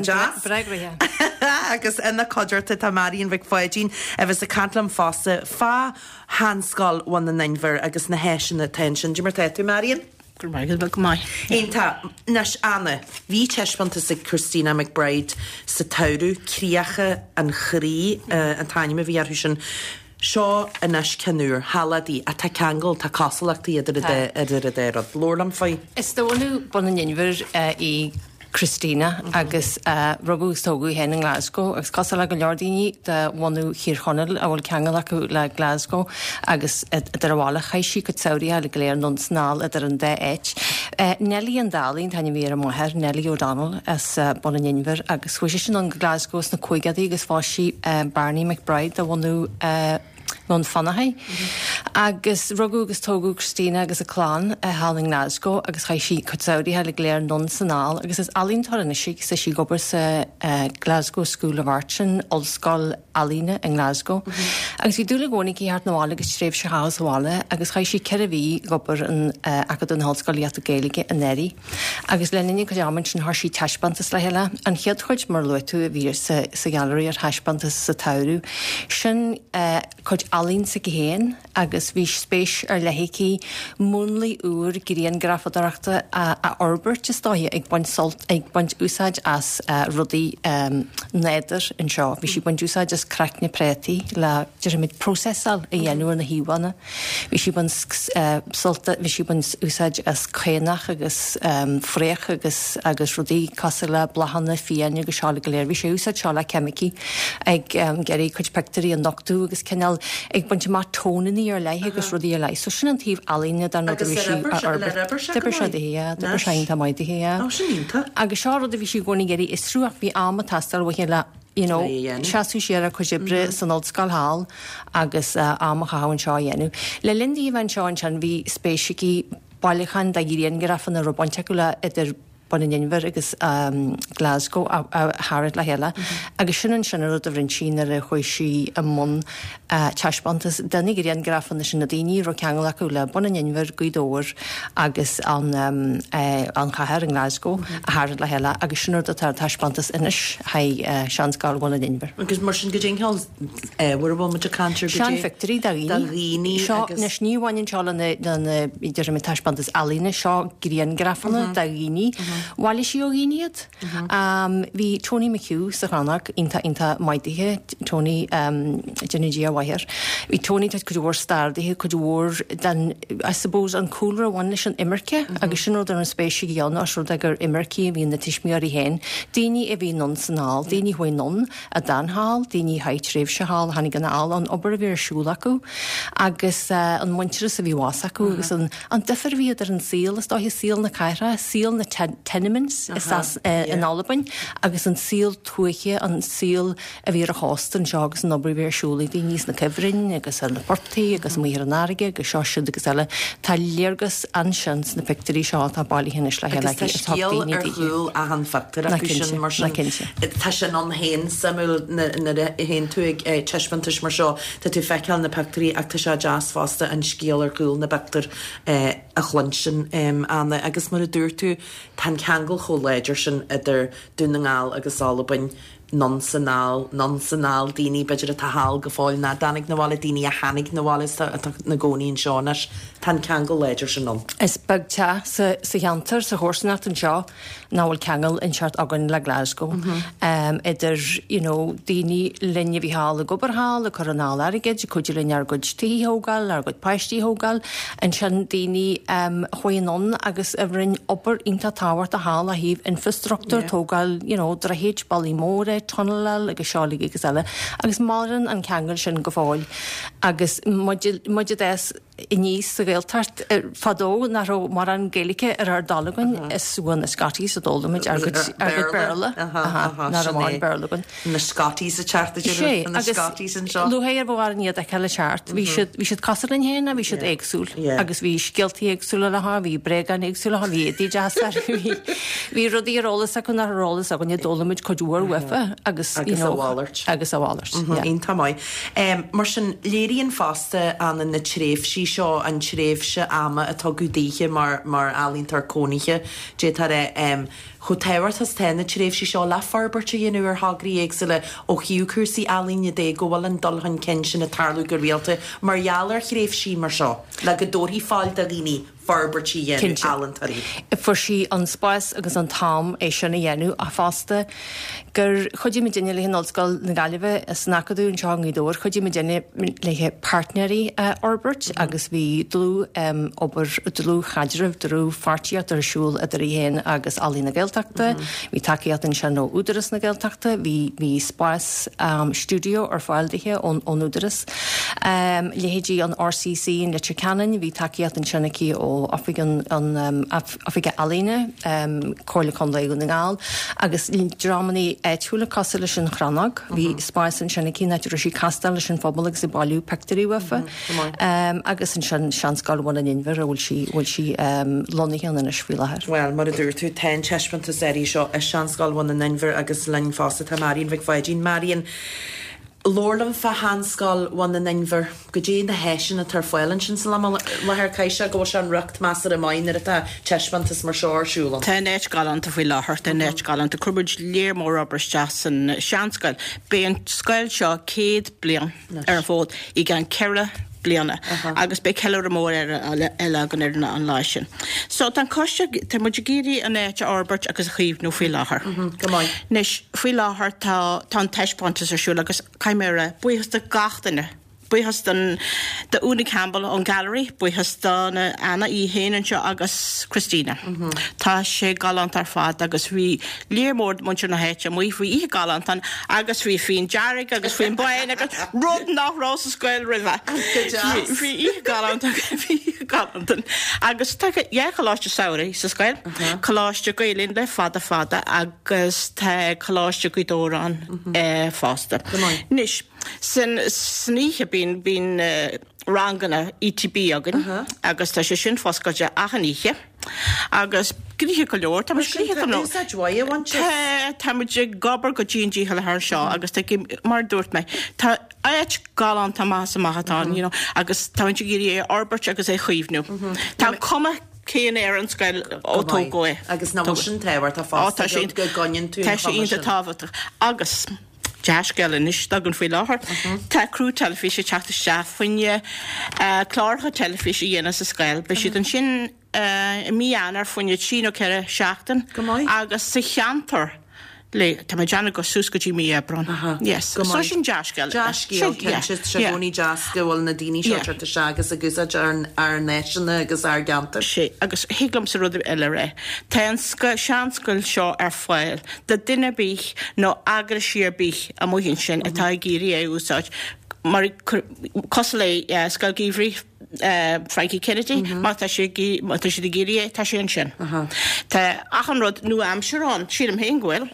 agus ina codirta tá Marion Vic Foidín a bheits a cantlam fása fá hanscail bhain na ninmhar agus na héisina tension. Dimar tú Marion? Gur maigad bag mai. Einta, nas Anna, hí teispanta sa Christina McBride sa taurú críacha an chrí an tainime bhí ar sin seo a nas canúr, haladí a tá ceangal tá casalachtaí idir a dérad. Lord am fai. Is dónú bon an inver I Christina agus rugú tógu hen in Glasgow agus cosal go leordíní de bhhaú híorchonil a bhfuil ceangal acu le Glasgow agus idir bhála chaisí go saoí le léir nonsnál idir an dé éit. Nelly an dálín taine mí a mthir Nelly O'Donnell as bon an inver agus chuisi sin an Glasgow na cuigadí agus fáisí Barney McBride a bhhaú non fannahaid. Agus rugú agus tógu Christina agus a chlán a háling Glasgow agus chaisí cotáí le léir non sanál agus is alín tarna si sa sí gobar sa Glasgow School of Art sin Olscoil Alína in Glasgow. Agus í dúla gcónig í hart nóála agus tréf se hásála agus chaisí ceir bhí gobar an agad an Hallscoil Leat Gaeilge an Neri. Agus leninne go deamann sin harsí teispantas le heile an chead chuid mar luú a bhír sa gallery ar teispantas sa taurú. Sin chuid alín sa géhéin agus bhí spéis ar lehéicí múnlaí úr guríon grafadarachta a Orbert is dóthe ag baint úsáid as rudaí néidir an seo. Bhí si baint úsáid as cracne prétaí le deirimiid prósesal a dhéanúir na híhána. Bhí si baint úsáid as chénach agus fréach agus rudaí casa le blahanna fianne agus seála go léir. Bhí sé úsáid seála chemicí ag geirí chuid pectorí an noctú agus cenal ag baint má tónaí ar leithe agus rudí a lei. So sin an tíomh alíine dar nóidir bhí si Debar se Debar sein tá maidithe. Agus seo rud a bhí si gcóna geirí is trúach bhí am a tastal bhí le seaú sé a chuibre san Oldscoil Hall agus am a chahann seo dhéanú. Le lindí bhain seáin sean bhí spéisicí bailchan da guríon grafan a robbanteúla idir Boninver agus Glasgow a Harrod le heile. Agus sin an sinad a bhrin sin ar a chuisí a mún teispantas dennig réon grafan sin na daoine ro ceangal acu le Boninver Guidóir agus an chathir in Glasgow a Harrod le heile agus sinad a tar teispantas inis ha seanscáil Boninver. Agus mar sin go déingeáil bhfuil mu a cantir Sean Victory da rií seo na sníomhhainn seála na idir me teispantas alína seo guríon grafanna da rií Wally si o giniad. Bhí Tony McHugh sa ranach inta maidithe Tony Genegia Wahir. Bhí Tony tad could war stardathe could war dan I suppose an cooler one sin immerke agus sin ar an spéisi geanna as rud agur immerki hí na tiismiarí hen. Daoine a bhí nonsanál, daoine hoi non a danhall, daoine haitréh se hall hanig gan all an obair a bhí arsúla acu agus an muintir a bhí was acu agus an difer bhí ar an síl is dá síl na caira, síl na tenements is as in Albain agus an síl tuaiche an síl a bhí a hostan segus an obair bhí arsúla hí níos na cefrin agus na portaí agus mí an áige agus seisiid agus eile tá léargus ansins na picturí seo tá bailí hinnis le heile arúil a an factor a sin mar tá sin an héin samú na hen tú ag teispantas mar seo tá tú feiceil na pectorí ach tá se jazz fásta an scéal ar gúil na bectar a chlansin anna agus mar a dúir tú tan ceangal choléidir sin idir dúnaáil agus álabain nonsanál daoine beidir a tahall go fáil na danig na bhála daoine a hanig na bhála na gcónaíon seánas tan ceangal léidir sin non. Is bag te sa cheantar sa hórsannacht an seo náhfuil ceangal in seart agan le Glasgow. Idir daoine linne bhí hála gobarthal a coronál airigid chuidir linn ar goid tííthógáil ar goid paistíthógáil an sin daoine chuoinón agus a bhrin obair inta táhairt a hála a híomh infrastructúr tógáil dra héit ballí móra tunnel agus seálaigh agus eile agus máran an ceangal sin go fáil agus muide éis i níos sa bhéaltart fadó naró mar an Gaeilge ar dalagan is suúan na Scotties a dólamid ar go Berla nar amháin Berlagan. Na Scotties a charta na Scotties an seo. Luhéir bhhar níiad a ceile seart. Bhí siad casalan héna, bhí siad éagsúil agus bhí scialtaí éagsúla letha, bhí bregan éagsúla letha, bhí édí jazzar, bhí rudí rólas a chun ar rólas a gan dólamid codúar wefa agus a bhálairt. Agus a bhálairt. Íon tamáid. Mar sin léiríonn fásta an na tréfhsí seo an tréfhse ama atá gudíe mar alín tar cóniche dé tar chutéhart has tena tréfhsí seo le farbarte dhéanú ar hagraí éagsile ó chiúcursaí alíne dé gohfuil an dulhan cin sin na tarlú gur réalta margheallar chréfhsí mar seo le go dóirí fáil a líní farbertí dhéanú allantarí. For si an spáis agus an tám é sinna dhéanú a fásta gur chudí mi déine le nóscoil na Gaillimhe is nacaú an teang ídóir chudí mi déine le partnerí Orbert agus bhí dlú obair dlú chaidirh drú fartíart ar siúil a í héin agus alí na Gaeltachta, hí takeíat an se nó údaras na Gaeltachta, hí spáis stúdio ar fáildaithe ón údaras. Lehéidí an RCC in Literature Canon, hí takeíat an sinnaí ó Africa alíne, cóirla condaigú na gáil, agus drámaní túla cosla leis an chranag, hí spáis an sinnaí neidir sí castal leis an fphobal agus i bailú pectorí wafa, agus an seanscáilhna in inver bhfuil si lonnaí an is sfuileair. Well, mar a dúir tú 10 teismanta séí seo a seanscáilhna in inver agus lein fásta tá Marion bheith fáidín Marion. Lorlam fa hanscal wan na ninver go dé na hesin a tar foilen sin salam lehar caiise go se an rucht master a main ar a teismantas mar seorsúlan. Tá net galant a bhfuil láthart tá net galant a curbid léirmór Robertsteach san seanscail. Bé an scail seo 100 blian ar fód I gan ceire bliana agus be ceile mór eile gan ar an leisin. So tan coiste tá muid géirí an éit Orbert agus chuomh nó faoi láthair. Gomáin. Nis faoi láthair tá teispantas ar siúla agus caiimére buíhas de gatainine. Buíhas den de Una Campbell an gallery, buíhas den Anna I héanaan seo agus Christina. Tá sé galant ar fad agus bhí léirmór muintir na héite mí faoi I galantan agus bhí fin dearrig agus fin bain agus rud nach Rosa Scoil rifa. Bhí I galantan. Agus tá choláiste saoirí sa Scoil. Choláiste gailín le fada agus tá choláiste go dórán fásta. Nis sníhe bín rangana ETB agan agus tá sé sin foscaide achaníe agus gríthe go leor tá muidir gobar go G&G hela haar seo agus tá mar dúirt mé tá éit galan tá más amachchatán agus tá géirí Orbert agus é chuomhnú tá cuma céan an scail ótógói agus ná sin tehar tá fásta go ganin tú tá sé ionta táhaach agus Jaasgel is dag an fao láthair. Tá crú telefíe teachta seafaine chláircha telefíe dhéana sa scail, be siad an sin míanar faoine sin ó ceire seachtain agus sa cheantar le tá deanna go súscotí mí ebron. Yes, so sin Jaasgel. Jaasgel se gcóí jaasgil na daoine seirta se agus a gusa ar neisina agus ar gantar. sé agus hiiglam sa rud eile ré. Tá an seanscoil seo ar fáil de duine bích nó agra siar bích a mhíonn sin atá géirí é úsáid mar cos le scailgíhrí Frankie Kennedy, tá sé de géirí tá sé an sin. Tá achan rud nu amserán siad am héin ghfuil.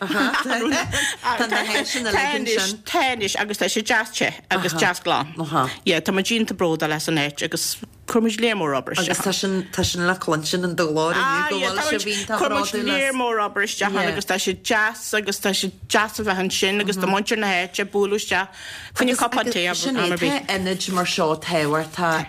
Táis agus tá sé jazzte agus jazzglán. Tá mar dínta bróda leis an éit agus chumis lémór Robert. Agus tá sin le chlan sin an doláir chumis lémór Robert agus tá sé jazz agus tá sé jazz a bheithan sin agus do muintir na héite búlúiste chuine cappanté enid mar seo tehar tá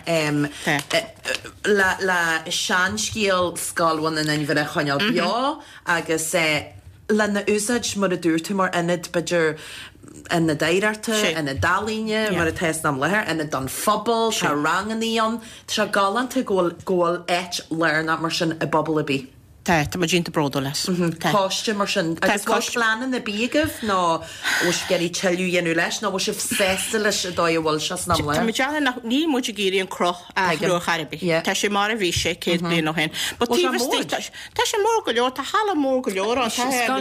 le seanscíal scáilhain in bhar a chuineal beá agus le na úsáid mar a dúirtu mar enid beidir in na dairearta, in na dalíne, mar a test am lethir, in na don phobal, tá rangan íon, tá galanta ggóil éit learna mar sin a bobbal a bí. Tá mar dínta bróda leis. Cáiste mar sin. Agus bhil planan na bíagah ná bhis geirí teú dhéanú leis ná bhis fésta leis a dóhil se ná le. Tá deanna ní muidir géirí an croch agro charibí. Tá sé mar a bhí sé cé blion hen. Tá sé mór go leor, tá hala mór go leor an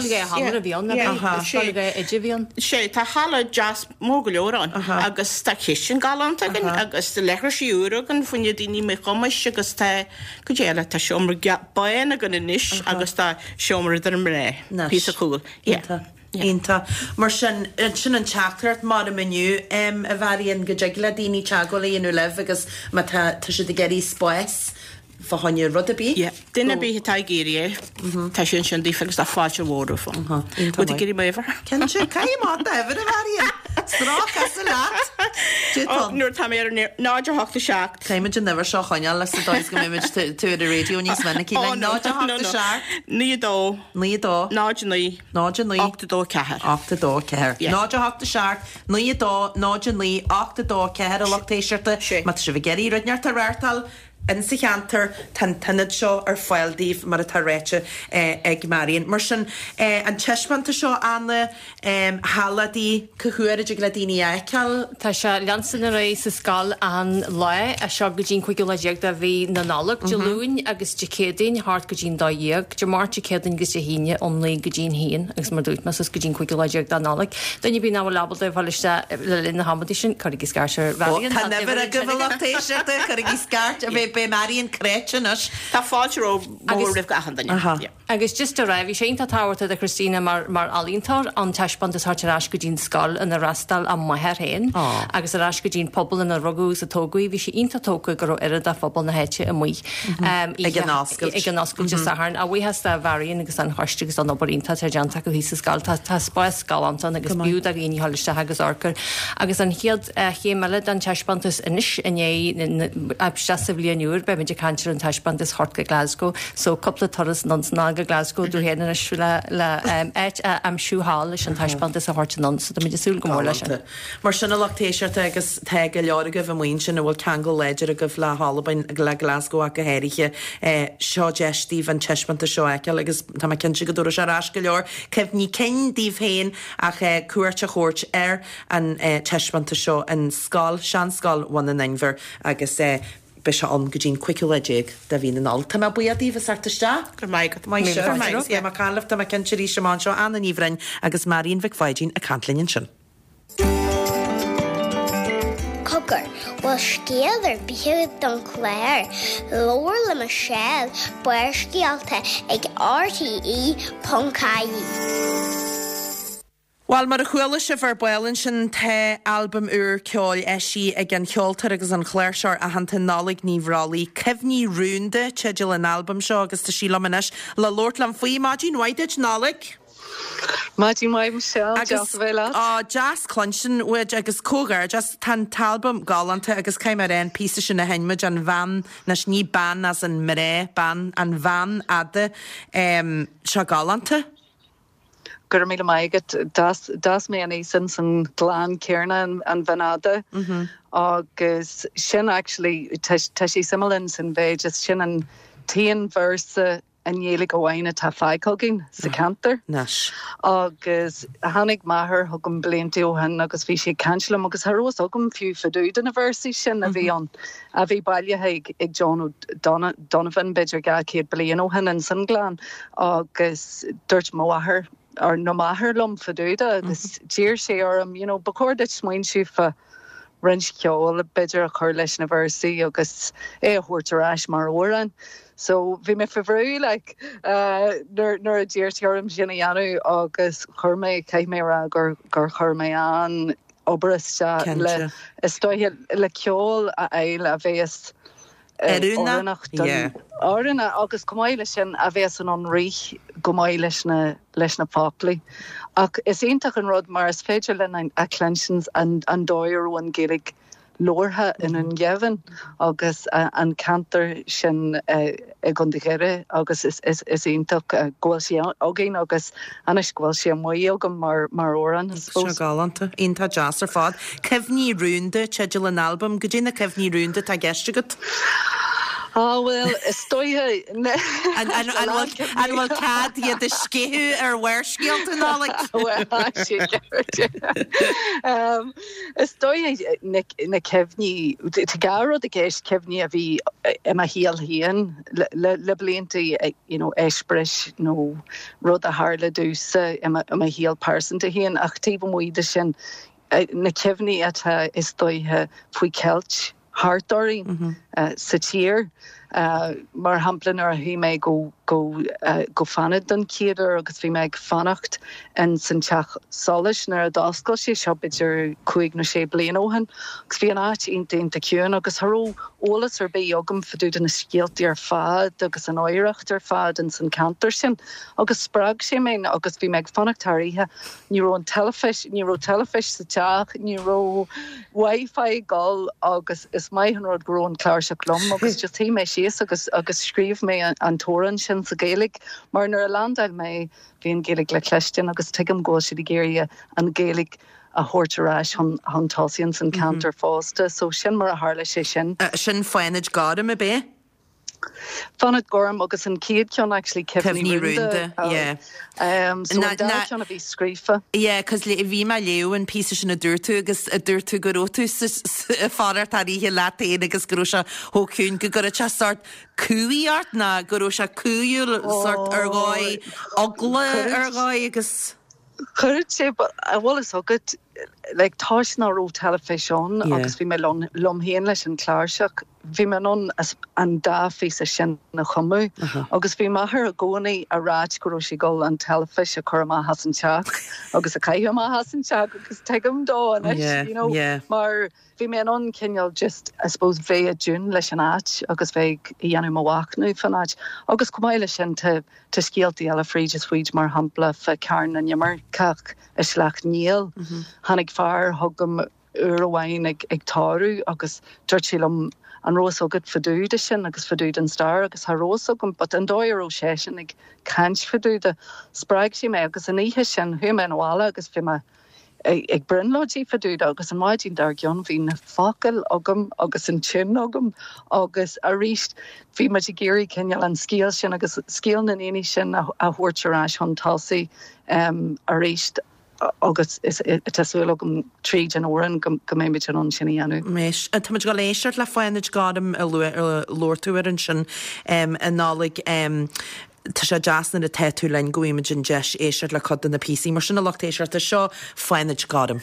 sé tá hala jazz mór go leor an agus tá chisin galant agus de lechar siúra an funne daoine mé chomas agus tá go déile tá seomra bain a gan agus tá seomar ar an ré pí a cool. Ínta mar sin an teachart mar a miniu a bhaíonn go deag le daoine teagóla inú leh agus tá si de geirí spáis fa hanne rud a bí? Duine bí tá géirí tá sin sin dífegus a fáilte bhórú fan. Bud i géirí méhar? Cen sin caiimá ehar a bhaíon. Strách as a leat. Nuair tá mé náidir hoachta seach. Caiimiid an never seo chaine leis dóis go méid tú a réú níos mena cí le náidir hoachta seach. Nídó. Náidir ní. Náidir ní. 8 cethir. 8 cethir. Náidir hoachta seach, nídó, náidir ní, 8 cethir a lochtéisiirta, mat se bh geirí runeart a réirtal, in sa cheantar tan tanad seo ar fáildíh mar a tar réite ag Marion. Mar sin an teismanta seo anna haladí cohuiid ag le daoine eiceal. Tá se leansan a rééis sa scáil an le a seo go dtín chuig le déag a bhí na nálaach de lún agus de cédain hart go dtín dáíag, de mar de cédan gus híine omlaí go dtín híon agus mar dút mas go dtín chuig le déag dá nálaach. Daine bí ná labal a bhiste le na hamadí sin chuig scar se bhí. Tá never a gohachtéise chuig scar a bheith be Marion Cretinus. Tá fáilte ó rih gahan daine. Agus just a raibh sé tá táhairta a Christina mar alíntar an teispant is hartarrás go dtín scáil in a rastal am maithir héin agus arás go dtín pobl in a rugús a tógaí bhí sé ínta tóca gur irid a phobal na héite a muí. Ag an nascail just aharn a bhí has a bharíon agus an choiste agus an obairínta tar deanta go hí sa scáil tá spáis scáilanta agus bíúd a ghoí halliste agus orcar agus an chiad chéimeile an teispantas inis iné abste sa bblianúr be meidir cantir an teispantas hort go Glasgow so coppla toras nonsná go Glasgow dú héanana le éit am siúháil leis an teispantas a hort non so meidir súil go mór lei sin. Mar sinna lachtéisiart agus te go leir go bh muin sin bhfuil cheangal leidir a go bh hálabain le Glasgow a go héiriche seo deistíh an teismanta seo eiceil agus tá cin si go dúra se rás go leor ceh ní cin díomh féin ach cuairt a chóirt ar an teismanta seo an scáil sean scáil bhain an Einmhar agus be se an go dtín cuiiciú leideag da bhín an alt. Tá má buíadíh sartaiste? Gur maigad mai seo má cálah tá cin sirí semán seo an níomhrein agus Marion Bhicfáidín a cantlinn sin. Cogur bhfuil scéal ar bíthú don chléir, lóir le mar sell buir scialta ag RTE.caí. Well mar a chuile se bhar builann sin the albumm ceáil eisi ag an cheoltar agus an chléirseir a hananta nálaigh níomhrálaí cehní rúnda teidir an albumm seo agus tá sí lemanis le Lord lan faoi Máidín Whiteid nálaigh. Máidín White Michelle agus jazz clonsin uid agus cógar just tan talbum galanta agus céim ar an pí sin na henmuid an bhan nas ní ban as an mré ban an bhan ada se galanta. Gur míle maigad das mé an ésan san glán Cearna an Vanada agus sin actually tá sí similin san bheith just sin an tíon versa an dhéala go bhhaine tá fáicágin sa cantar. Agus tháinig maithair thugam bliantí óhan agus bhí sé canselam agus tharrós thugam fiú fadúd an a bheirsí sin a bhí an a bhí bailithe ag John Donovan beidir ga céad blian óhan an san glán agus dúirt máthair ar nó maithair lom fadúda agus dír sé orm, bacordait smaoin siú fa rins ceol beidir a chur leis na bheirsí agus thuirtarráis mar óran. So bhí me fahrú nuair a dírt orm sinna dhéanú agus chur mé caiith mé ra gur chur mé an obairiste le stoithe le ceol a éile a bheits árinna agus gomáile sin a bheits an rích gomáile leis na páplaí. Ach is ionintach an rud mar is féidir le a clensions an dóir an gérig lórtha in an ghevan agus an cantar sin ag an degéire agus is ionintach gháil sé agén agus anis gháil sé muíogam mar óran. Se galanta, ionta jazz ar fád. Cehní rúnda teidir an albumm, go dtína cehní rúnda tá geistegat? Well, stoithe an bhfuil cad iad a scéthú ar bhair scialta nálaigh. Stoithe na cehní garrod a gceist cehní a bhí a híal hían le blianta éisbris nó rud a hála dúsa a híal pásanta hían ach tíh muide sin na cehní atá is stoithe faoi ceilt Hartdorí sa tír mar hamplan ar hí mé go fanad don céidir agus bhí méid fannacht an san teach solis nar a dáscail sé seo beidir 5 nó 6 bliain óhan agus bhí an áit iontaonnta ciúin agus tharó ólas ar bé agam fadúd an na scialtaí ar fad agus an áireacht ar fad an san cantar sin agus sprág sé mé agus bhí méid fannacht taríthe ní ró telefis sa teach ní ró Wi-Fi gáil agus is maihan rud grón cláir se glom agus just hí mé síos agus scríomh mé an tóran sin sa Gaelic mar nar a landail mé bhíon Gaelic le cleistin agus tuigim ggóil siad i géirí an Gaelic a thuirtarráis an tásaíonn san cantar fásta so sin mar a hála sé sin. Sin foiinid gáda a bé? Fanad gorm agus an céad ceann actually Kevney Runda, yeah. So an dá ceann a bhí scrífa. Yeah, cos le bhí me leo an písa sin a dúirtú agus a dúirtú gorótú fárar taríhe latéin agus goró se hócún go gur a sort cúíart na goró se cúúil sort argáid agla argáid agus... Chuid sé bhil is agad le táis ná ró telefisión agus bhí me lomhéon leis an chláirseach bhí me an dá fís a sin na chumú agus bhí maithir a gcónaí a ráid go sí gáil an telefis a chur má hasanteach agus a caiitheh má hasanteach agus teigem dá mar bhí me an cinneal just I suppose bhé a dún leis an áit agus bheith i dhéanú mhaachnú fan áit agus cumáile sin te scialtaí eile fríd is fuid mar hampla fe cairn an immar cach is leach níl hanig fear thugam uairhhain ag táú agus dúirtílam an rósógad fadúide sin agus fadúid an star agus ha rósógam, but an dóiró sé sin ag cant fadúide sppraig sí mé agus an ihe sin hu me anhála agus fi me ag brunlódí fadúide agus an maidín dar gion hí na facail agam agus an tin agam agus a ríist hí me géirí cinneal an scíal sin agus scíal na éine sin a thuirteráis an talsaí a ríist agus tasúil agam tríd an óran go méid an sinna dhéanú. Meis, a táid go léisiart le fáinid gádam a lúirtúir an sin a nálaigh tá sé deasna a teú lein goimiid deis éisiart le chud na PC mar sin na locht éisiart a seo fáinid gádam.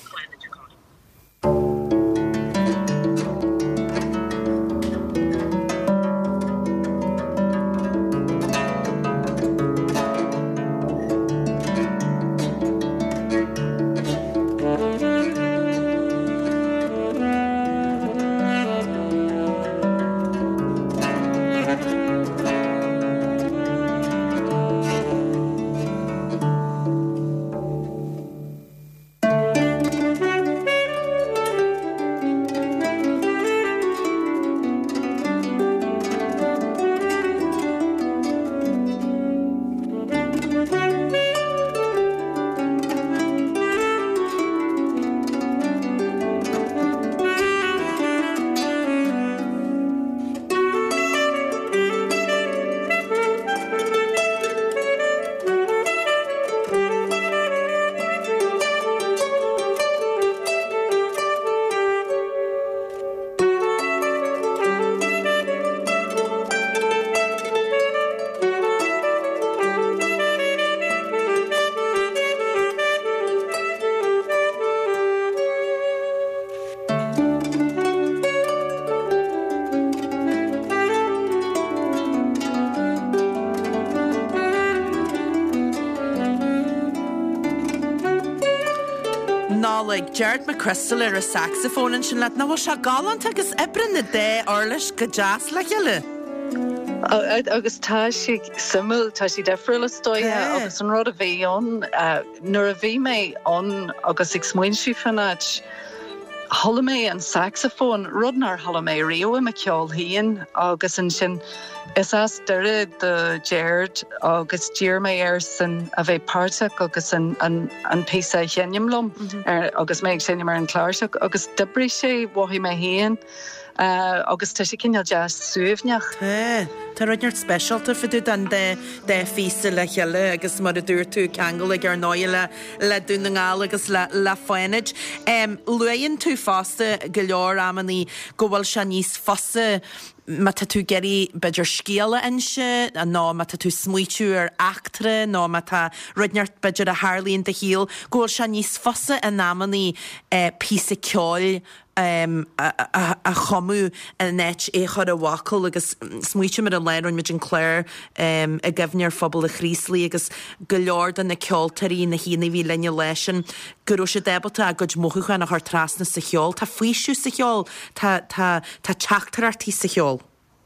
Like Jared McChrystal ar a saxophone an sin le na bhil se galant agus ebrin na dé orlis go jazz le geile. Agus tá si simú tá si defriúil stoithe agus an rud a bhí an nuair a bhí mé an agus ag smuoin si fanáid thola mé an saxophone rudnar thola mé riú a ceol híon agus an sin is as deire de Jared agus dír mé san a bheith páirteach agus an písa cheanimlum agus méid sin mar an chláirseach agus dibrí sé bhí mé héan agus tá sé cinneal jazz suúbhneach. Tá ruineart specialta fiú an de físa le cheile agus mar a dúir tú ceangal ag ar náile le dún na ngáil agus le foiinid. Luaonn tú fásta go leor ammaní go bhfuil se níos fosa ma tá tú geirí beidir scéala inse a ná ma tá tú smuitiú ar achtra ná ma tá ruineart beidir a Harlíonn de híal ggóil se níos fosa a námaní písa ceáil a chomú a net é chud a wacail agus smuitiú mar a leirún mid an cléir a gabhnear phobal a chríslí agus go leor an na ceoltarí na hína bhí lenne leisin gurú sé débata a gud mochuchan a th trasna sa cheol tá faoisiú sa cheol tá teachtar artí sa cheol.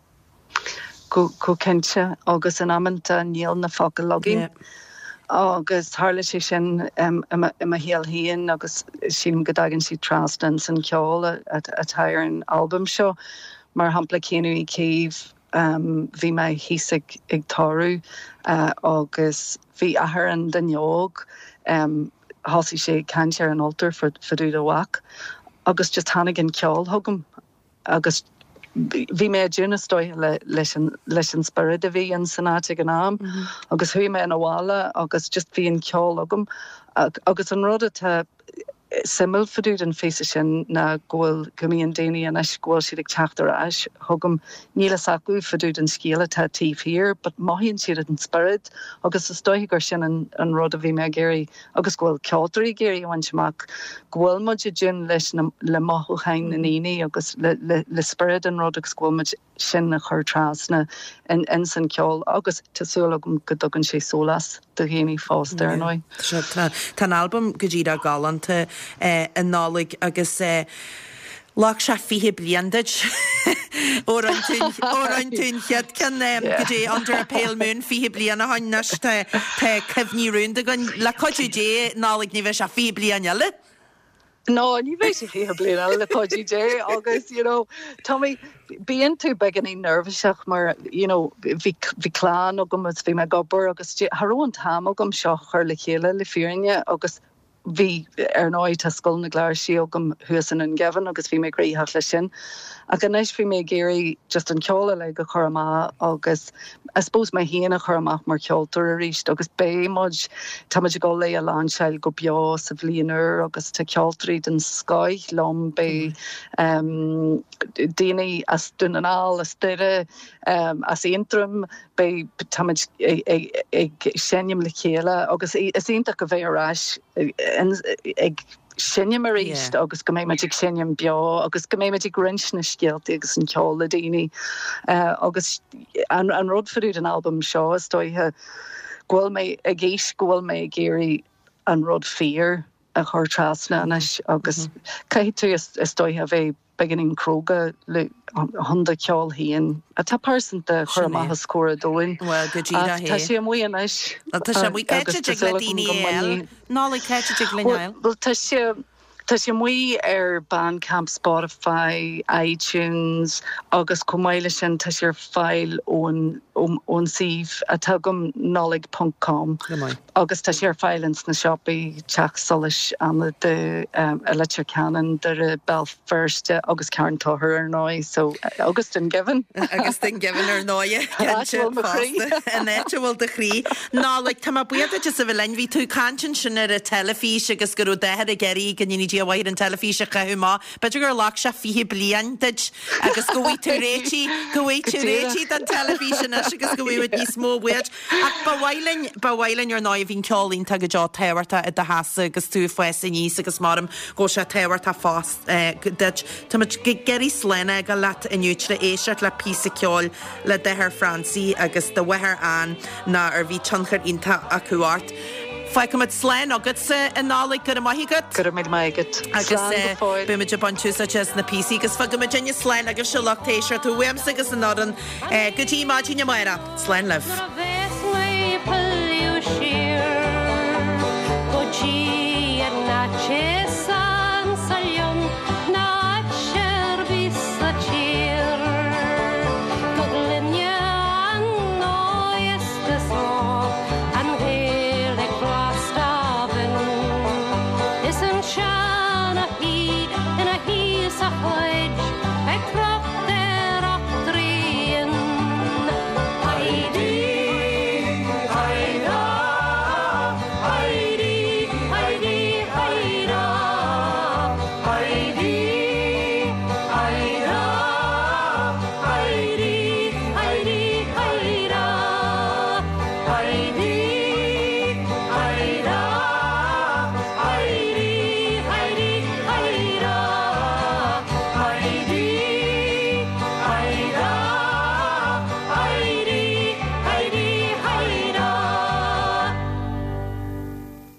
Go cinse agus an amanta níl na focail login. Agus tharla sé sin a héal híon agus sin godagann si trastan san ceol a tair an albumm seo mar hampla céanú I céimh bhí me hísig ag tarú agus bhí ahar an danneog hásí sé cantear an altar faúd a whac agus just tháinig an ceol thugam agus bhí mé dúna stoithe leis an spirid a bhí an sanáte an am, agus hui mé an bhála agus just bhí an ceol agam, agus an rud atá simil fadúd an féise sin na ghfuil gomíon daoine an eis ghfuil siad ag teachtar eis, thugam níla sacú fadúd an scéala tá tíomhhir, but maithíonn siad an spirid, agus is stoithe gur sin an rud a bhí me géirí, agus ghfuil ceoltarí géirí bhain semach, ghfuil muid a dún leis le maithú chain na níní, agus le spirid an rud agus ghfuil muid sin na chur trasna in san ceol, agus tasúla go dogann sé solas do héanaí fás ar nói. Tá album go dtíad a galanta an nálaigh agus lách se fihe bliandeid ó an tún chead can go dé under a pale moon fihe blian a hainnas te cefní rúnda gan le coidú dé nálaigh ní bheith se fihe blian eile? No, ní bheith sé fihe blian le coidú dé, agus, Tommy, bíon tú beganí nervviseach mar, bhí clán agam as bhí me gobar agus harróan tam agam seo chur le chéile le fírinne agus bhí ar náid tá scoil na gláir sí agam thuasan an gevan agus bhí mé gréíthach lei sin. A ganéis bhí mé géirí just an ceola le go chorma agus I suppose mé híana chormach mar ceoltar a ríist agus bémuid táid go le a láseil go beá sa bhlíonar agus tá ceoltarí den Sky lom bé daoine as dunaál as duire as intrum bé táid ag sénim le chéile agus is ionach go bheith arás ag sinnne mar ríist agus go méid ag sinnim beá agus go méid ag rins na scialtaí agus an ceála daoine agus an rud faúd an album seo is dóithe ghfuil mé a ggéis ghfuil mé géirí an rud fear a chur trasna agus cai tú is dóithe bheith beginning croga le hunda ceol híon a tá person de churmatha scóra dóin. Well, go dtíad tá sé am mhuian is. Tá sé mhuii caiite le daoine eil. Nála caiite le neil. Well, tá sé mhuii ar Bandcamp, Spotify, iTunes, agus cumáile sin tá sé fáil ón sih a tugam nolig.com. Agus tá sé fáilins na shoppaí teach solis an de Electric Cannon de Belfirst agus Karen Tuathair ar nói, so agus den given. Agus den given ar nói. An bhfuil de chrí. Nálaigh tá buad just a bh lein bhí tú cantin sin ar a telefís agus gur dehead a geirí gan ní bhaid an telefíse chaú má, beidir gur lách se fihe bliandeid agus go bhí tú réití den telefísin agus go bhfuid ní smó buid. Ach bhhailinn ar náid hín ceolín tá go dá tehairta a de hasasa agus tú foies in níos agus marm go se tehairta fás deid. Tá geirí slena go leat iniuit le éisiart le písa ceol le dethir Francí agus de wethir an na ar bhí tionchar ínta acuát. Fáicimid sléin agus in nálaigh gur maithígad? Gur méid maigad. Agus buimiid a bantúsa just na PC agus fagimid déine sléin agus siúlachtéisiir tú weamsa agus an nádan go tí máidíine maira. Sléin leh.